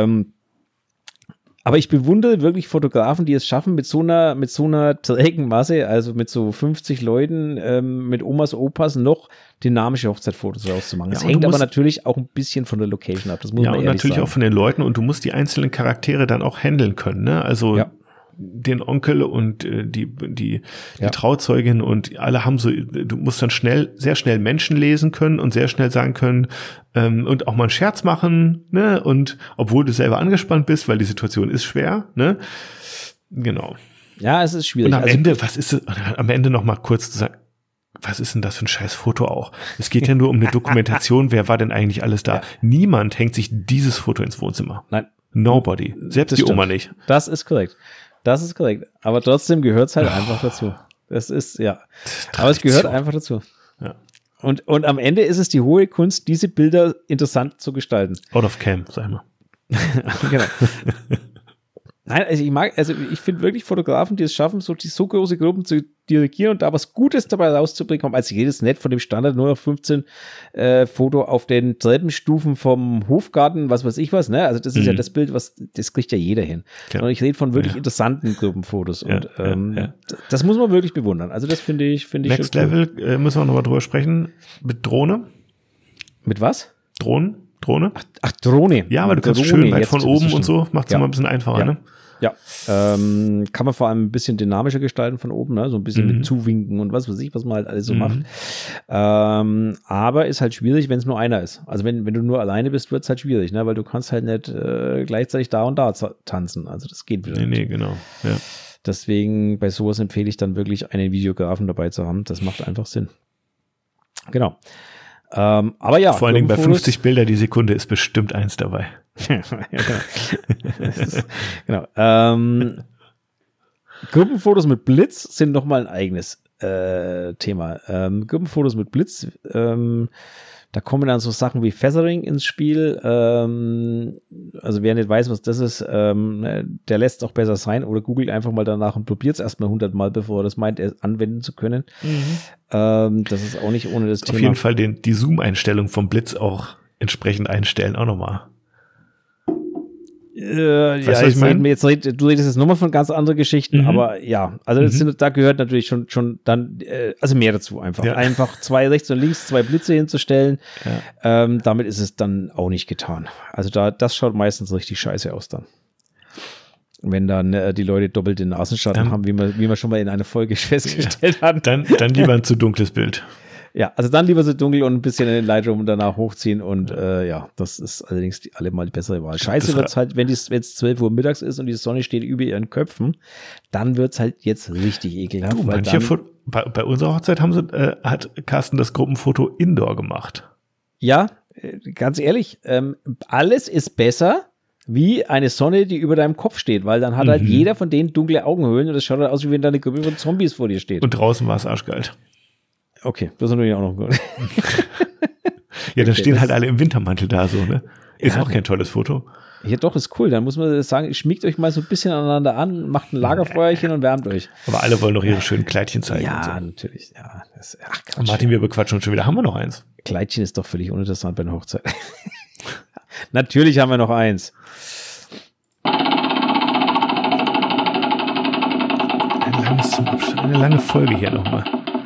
aber ich bewundere wirklich Fotografen, die es schaffen, mit so einer trägen Masse, also mit so 50 Leuten, mit Omas, Opas noch dynamische Hochzeitfotos rauszumachen. Das hängt aber natürlich auch ein bisschen von der Location ab. Das muss man ehrlich sagen. Ja, und natürlich
auch von den Leuten und du musst die einzelnen Charaktere dann auch handeln können, ne? Also den Onkel und die Trauzeugin und alle haben so, du musst dann sehr schnell Menschen lesen können und sehr schnell sagen können und auch mal einen Scherz machen, ne? Und obwohl du selber angespannt bist, weil die Situation ist schwer, ne? Genau.
Ja, es ist schwierig.
Und am Ende noch mal kurz zu sagen, was ist denn das für ein scheiß Foto auch? Es geht ja nur um eine Dokumentation, wer war denn eigentlich alles da? Ja. Niemand hängt sich dieses Foto ins Wohnzimmer.
Nein.
Nobody. Selbst die Oma nicht.
Das ist korrekt. Aber trotzdem gehört es halt einfach dazu. Das ist, aber es gehört einfach dazu.
Ja.
Und am Ende ist es die hohe Kunst, diese Bilder interessant zu gestalten.
Out of cam, sag mal.
Genau. Nein, ich finde wirklich Fotografen, die es schaffen, so große Gruppen zu dirigieren und da was Gutes dabei rauszubringen, als jedes nett von dem Standard nur noch 15 Foto auf den Treppenstufen vom Hofgarten, was weiß ich was, ne? Also das ist ja das Bild, das kriegt ja jeder hin. Ja. Und ich rede von wirklich interessanten Gruppenfotos und das muss man wirklich bewundern. Also das finde ich
Next Level, müssen wir nochmal drüber sprechen, mit Drohne.
Mit was?
Drohne?
Ach, Drohne.
Ja, aber du kannst schön weit von oben und so, macht es immer ein bisschen einfacher, ne?
Ja, kann man vor allem ein bisschen dynamischer gestalten von oben, ne? So ein bisschen mit Zuwinken und was weiß ich, was man halt alles so macht. Aber ist halt schwierig, wenn es nur einer ist. Also wenn du nur alleine bist, wird es halt schwierig, ne? Weil du kannst halt nicht gleichzeitig da und da tanzen. Also das geht wieder nicht.
Nee, genau. Ja.
Deswegen bei sowas empfehle ich dann wirklich einen Videografen dabei zu haben. Das macht einfach Sinn. Genau. Aber ja.
Vor allen Dingen bei 50 Bilder die Sekunde ist bestimmt eins dabei.
Ja, genau. Gruppenfotos mit Blitz sind nochmal ein eigenes Thema. Gruppenfotos mit Blitz, da kommen dann so Sachen wie Feathering ins Spiel. Also wer nicht weiß, was das ist, der lässt es auch besser sein oder googelt einfach mal danach und probiert es erstmal 100 Mal, bevor er das meint, anwenden zu können. Das ist auch nicht ohne das Thema.
Auf jeden Fall die Zoom-Einstellung vom Blitz auch entsprechend einstellen, auch nochmal.
Ja, du redest jetzt nochmal von ganz anderen Geschichten, aber ja, also da gehört natürlich schon dann, also mehr dazu einfach. Ja. Einfach 2 rechts und links, 2 Blitze hinzustellen, damit ist es dann auch nicht getan. Also das schaut meistens richtig scheiße aus dann. Wenn dann die Leute doppelt den Nasenschatten haben, wie wir schon mal in einer Folge festgestellt hatten.
Dann lieber ein zu dunkles Bild.
Ja, also dann lieber so dunkel und ein bisschen in den Lightroom und danach hochziehen und das ist allerdings allemal die bessere Wahl. Scheiße wird's halt, wenn es 12 Uhr mittags ist und die Sonne steht über ihren Köpfen, dann wird's halt jetzt richtig ekelhaft.
Bei unserer Hochzeit hat Carsten das Gruppenfoto Indoor gemacht.
Ja, ganz ehrlich, alles ist besser wie eine Sonne, die über deinem Kopf steht, weil dann hat halt jeder von denen dunkle Augenhöhlen und das schaut halt aus, wie wenn da eine Gruppe von Zombies vor dir steht.
Und draußen war es arschkalt.
Okay, das ist natürlich auch noch gut.
Ja, dann stehen halt alle im Wintermantel da so, ne? Ist auch kein tolles Foto.
Ja, doch, ist cool. Dann muss man sagen, schmiegt euch mal so ein bisschen aneinander an, macht ein Lagerfeuerchen und wärmt euch.
Aber alle wollen doch ihre schönen Kleidchen zeigen.
Ja,
und so.
Natürlich. Ja,
Martin, wir bequatschen uns schon wieder. Haben wir noch eins?
Kleidchen ist doch völlig uninteressant bei einer Hochzeit. Natürlich haben wir noch eins.
Eine lange Folge hier nochmal.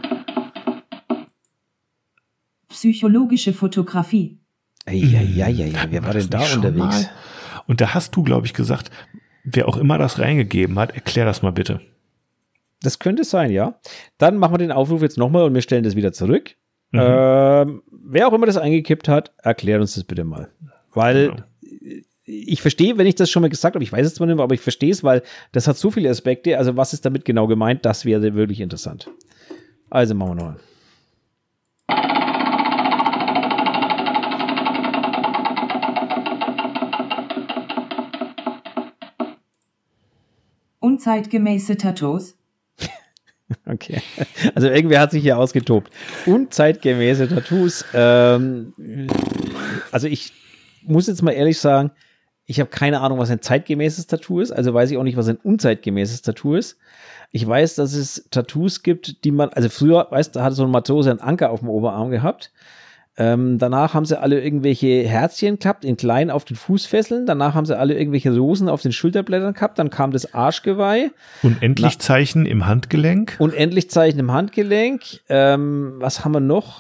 Psychologische Fotografie.
Ja, wer war denn da unterwegs?
Und da hast du, glaube ich, gesagt, wer auch immer das reingegeben hat, erklär das mal bitte.
Das könnte sein, ja. Dann machen wir den Aufruf jetzt nochmal und wir stellen das wieder zurück. Wer auch immer das eingekippt hat, erklärt uns das bitte mal. Weil ich verstehe, wenn ich das schon mal gesagt habe, ich weiß es zwar nicht mehr, aber ich verstehe es, weil das hat so viele Aspekte. Also was ist damit genau gemeint? Das wäre wirklich interessant. Also machen wir noch.
Unzeitgemäße Tattoos.
Okay, also irgendwer hat sich hier ausgetobt. Unzeitgemäße Tattoos. Also ich muss jetzt mal ehrlich sagen, ich habe keine Ahnung, was ein zeitgemäßes Tattoo ist. Also weiß ich auch nicht, was ein unzeitgemäßes Tattoo ist. Ich weiß, dass es Tattoos gibt, die man, also früher, weißt du, da hatte so ein Matrose einen Anker auf dem Oberarm gehabt. Danach haben sie alle irgendwelche Herzchen gehabt, in klein auf den Fußfesseln. Danach haben sie alle irgendwelche Rosen auf den Schulterblättern gehabt. Dann kam das Arschgeweih.
Unendlichzeichen im Handgelenk.
Unendlichzeichen im Handgelenk. Was haben wir noch?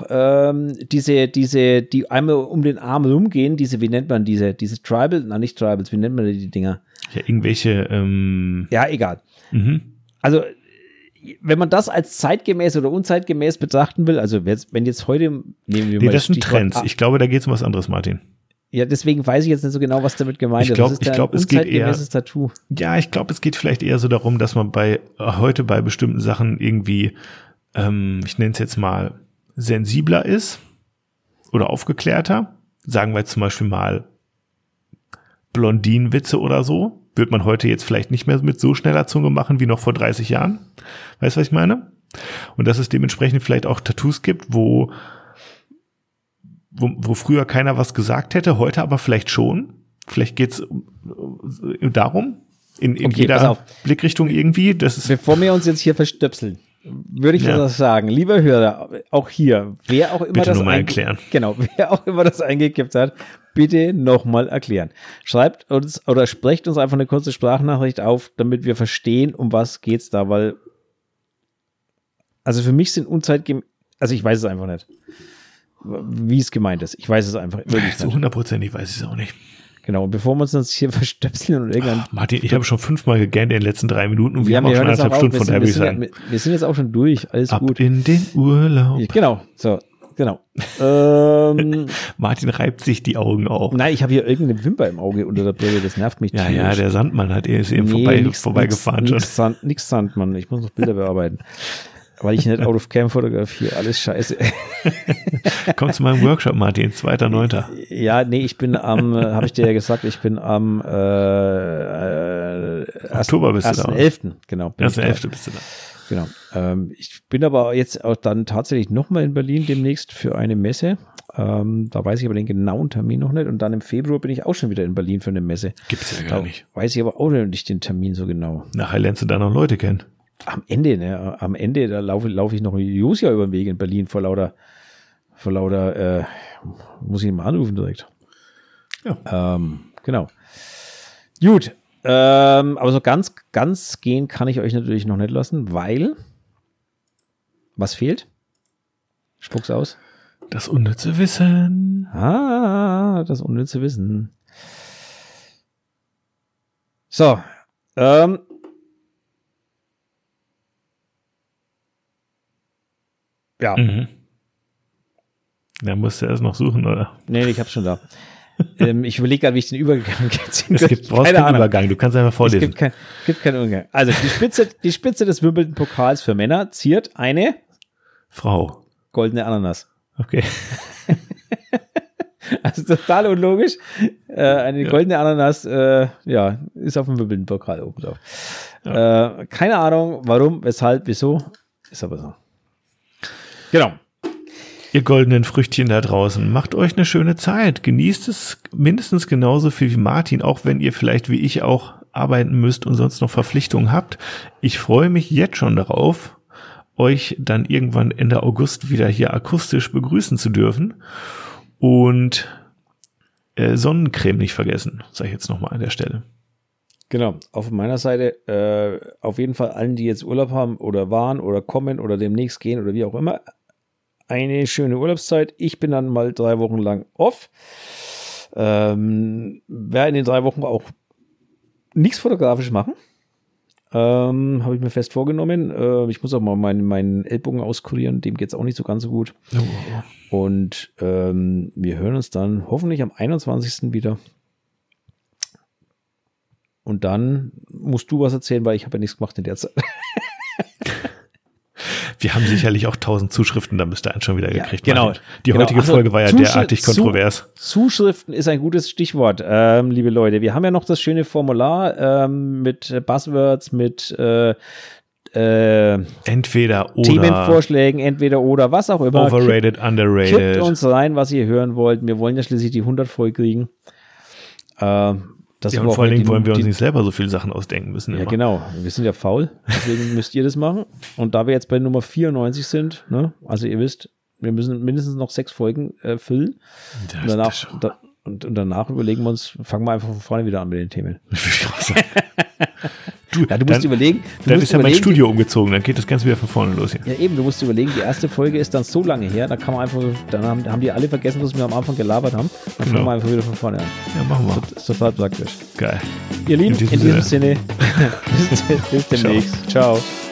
Die einmal um den Arm rumgehen, wie nennt man diese Tribal? Na, nicht Tribals, wie nennt man die Dinger?
Ja, irgendwelche.
Ja, egal. Also, wenn man das als zeitgemäß oder unzeitgemäß betrachten will, also wenn jetzt heute nehmen wir mal.
Das sind Trends. Ich glaube, da geht es um was anderes, Martin.
Ja, deswegen weiß ich jetzt nicht so genau, was damit gemeint ist.
Ich glaube, es geht eher.
Tattoo.
Ja, ich glaube, es geht vielleicht eher so darum, dass man heute bei bestimmten Sachen irgendwie, ich nenne es jetzt mal, sensibler ist oder aufgeklärter. Sagen wir jetzt zum Beispiel mal Blondinenwitze oder so. Wird man heute jetzt vielleicht nicht mehr mit so schneller Zunge machen wie noch vor 30 Jahren. Weißt du, was ich meine? Und dass es dementsprechend vielleicht auch Tattoos gibt, wo früher keiner was gesagt hätte, heute aber vielleicht schon. Vielleicht geht's darum, in jeder Blickrichtung irgendwie.
Bevor wir uns jetzt hier verstöpseln, würde ich das sagen. Lieber Hörer, auch hier, wer auch immer
bitte das erklären.
Genau, wer auch immer das eingekippt hat, bitte nochmal erklären. Schreibt uns oder sprecht uns einfach eine kurze Sprachnachricht auf, damit wir verstehen, um was geht's da, weil also für mich sind also ich weiß es einfach nicht, wie es gemeint ist. Ich weiß es einfach wirklich
nicht. Zu 100%, ich weiß es auch nicht.
Genau, und bevor wir uns hier verstöpseln und irgendwann...
Martin, ich habe schon 5-mal gegähnt in den letzten 3 Minuten und wir haben auch
hören
schon
jetzt
1,5 Stunden, von daher würde ich sagen.
Wir sind jetzt auch schon durch, alles
Ab
gut.
in den Urlaub.
Genau, so, genau.
Martin reibt sich die Augen auf.
Nein, ich habe hier irgendeine Wimper im Auge unter der Brille, das nervt mich
Ja,
tierisch.
der Sandmann ist eben vorbeigefahren schon.
Nix Sandmann, ich muss noch Bilder bearbeiten. Weil ich nicht out of cam fotografiere, alles scheiße.
Komm zu meinem Workshop, Martin, 2.9.
Ja, nee, ich bin habe ich dir ja gesagt, ich bin am
Oktober bist du da.
1.11. Genau.
1.11. bist du da.
Genau. Ich bin aber jetzt auch dann tatsächlich nochmal in Berlin demnächst für eine Messe. Da weiß ich aber den genauen Termin noch nicht. Und dann im Februar bin ich auch schon wieder in Berlin für eine Messe.
Gibt's ja gar nicht.
Weiß ich aber auch nicht den Termin so genau.
Nachher lernst du da noch Leute kennen.
Am Ende, da laufe ich noch Josia über den Weg in Berlin vor lauter, muss ich ihn mal anrufen direkt. Ja. Genau. Gut. Aber so ganz gehen kann ich euch natürlich noch nicht lassen, weil was fehlt? Spuck's aus.
Das unnütze Wissen.
Das unnütze Wissen. So. Ja.
Mhm. Da musst du erst noch suchen, oder?
Nee, ich hab's schon da. Ich überlege gerade, wie ich den Übergang jetzt
brauchst keinen Übergang, du kannst einfach vorlesen.
Es gibt keinen Übergang. Also die Spitze des Wimbledon-Pokals für Männer ziert eine
Frau.
Goldene Ananas.
Okay.
Also total unlogisch. Eine goldene Ananas ist auf dem Wimbledon-Pokal oben drauf. Ja. Keine Ahnung, warum, weshalb, wieso. Ist aber so. Genau.
Ihr goldenen Früchtchen da draußen, macht euch eine schöne Zeit. Genießt es mindestens genauso viel wie Martin, auch wenn ihr vielleicht wie ich auch arbeiten müsst und sonst noch Verpflichtungen habt. Ich freue mich jetzt schon darauf, euch dann irgendwann Ende August wieder hier akustisch begrüßen zu dürfen. Und Sonnencreme nicht vergessen, sage ich jetzt nochmal an der Stelle.
Genau, auf meiner Seite auf jeden Fall allen, die jetzt Urlaub haben oder waren oder kommen oder demnächst gehen oder wie auch immer, eine schöne Urlaubszeit. Ich bin dann mal 3 Wochen lang off. Werde in den 3 Wochen auch nichts fotografisch machen. Habe ich mir fest vorgenommen. Ich muss auch mal meinen Ellbogen auskurieren, dem geht es auch nicht so ganz so gut. Oh. Und wir hören uns dann hoffentlich am 21. wieder. Und dann musst du was erzählen, weil ich habe ja nichts gemacht in der Zeit.
Wir haben sicherlich auch 1000 Zuschriften, da müsst ihr einen schon wieder gekriegt.
Genau.
Die heutige Folge war ja derartig kontrovers.
Zuschriften ist ein gutes Stichwort, liebe Leute. Wir haben ja noch das schöne Formular mit Buzzwords, mit
entweder oder
Themenvorschlägen, entweder oder, was auch immer.
Overrated, underrated.
Kippt uns rein, was ihr hören wollt. Wir wollen ja schließlich die 100 voll kriegen.
Und vor allen Dingen wollen wir uns nicht selber so viele Sachen ausdenken müssen.
Ja,
immer.
genau. Wir sind ja faul, deswegen müsst ihr das machen. Und da wir jetzt bei Nummer 94 sind, ne, also ihr wisst, wir müssen mindestens noch 6 Folgen füllen. Und danach überlegen wir uns, fangen wir einfach von vorne wieder an mit den Themen. Du musst überlegen.
Dann ist ja mein Studio umgezogen, dann geht das Ganze wieder von vorne los hier.
Ja eben, du musst überlegen, die erste Folge ist dann so lange her, da kann man einfach, dann haben die alle vergessen, was wir am Anfang gelabert haben. Dann fangen wir einfach wieder von vorne an.
Ja, machen wir.
Das ist total praktisch.
Geil.
Ihr Lieben, in diesem Sinne, bis demnächst. Ciao.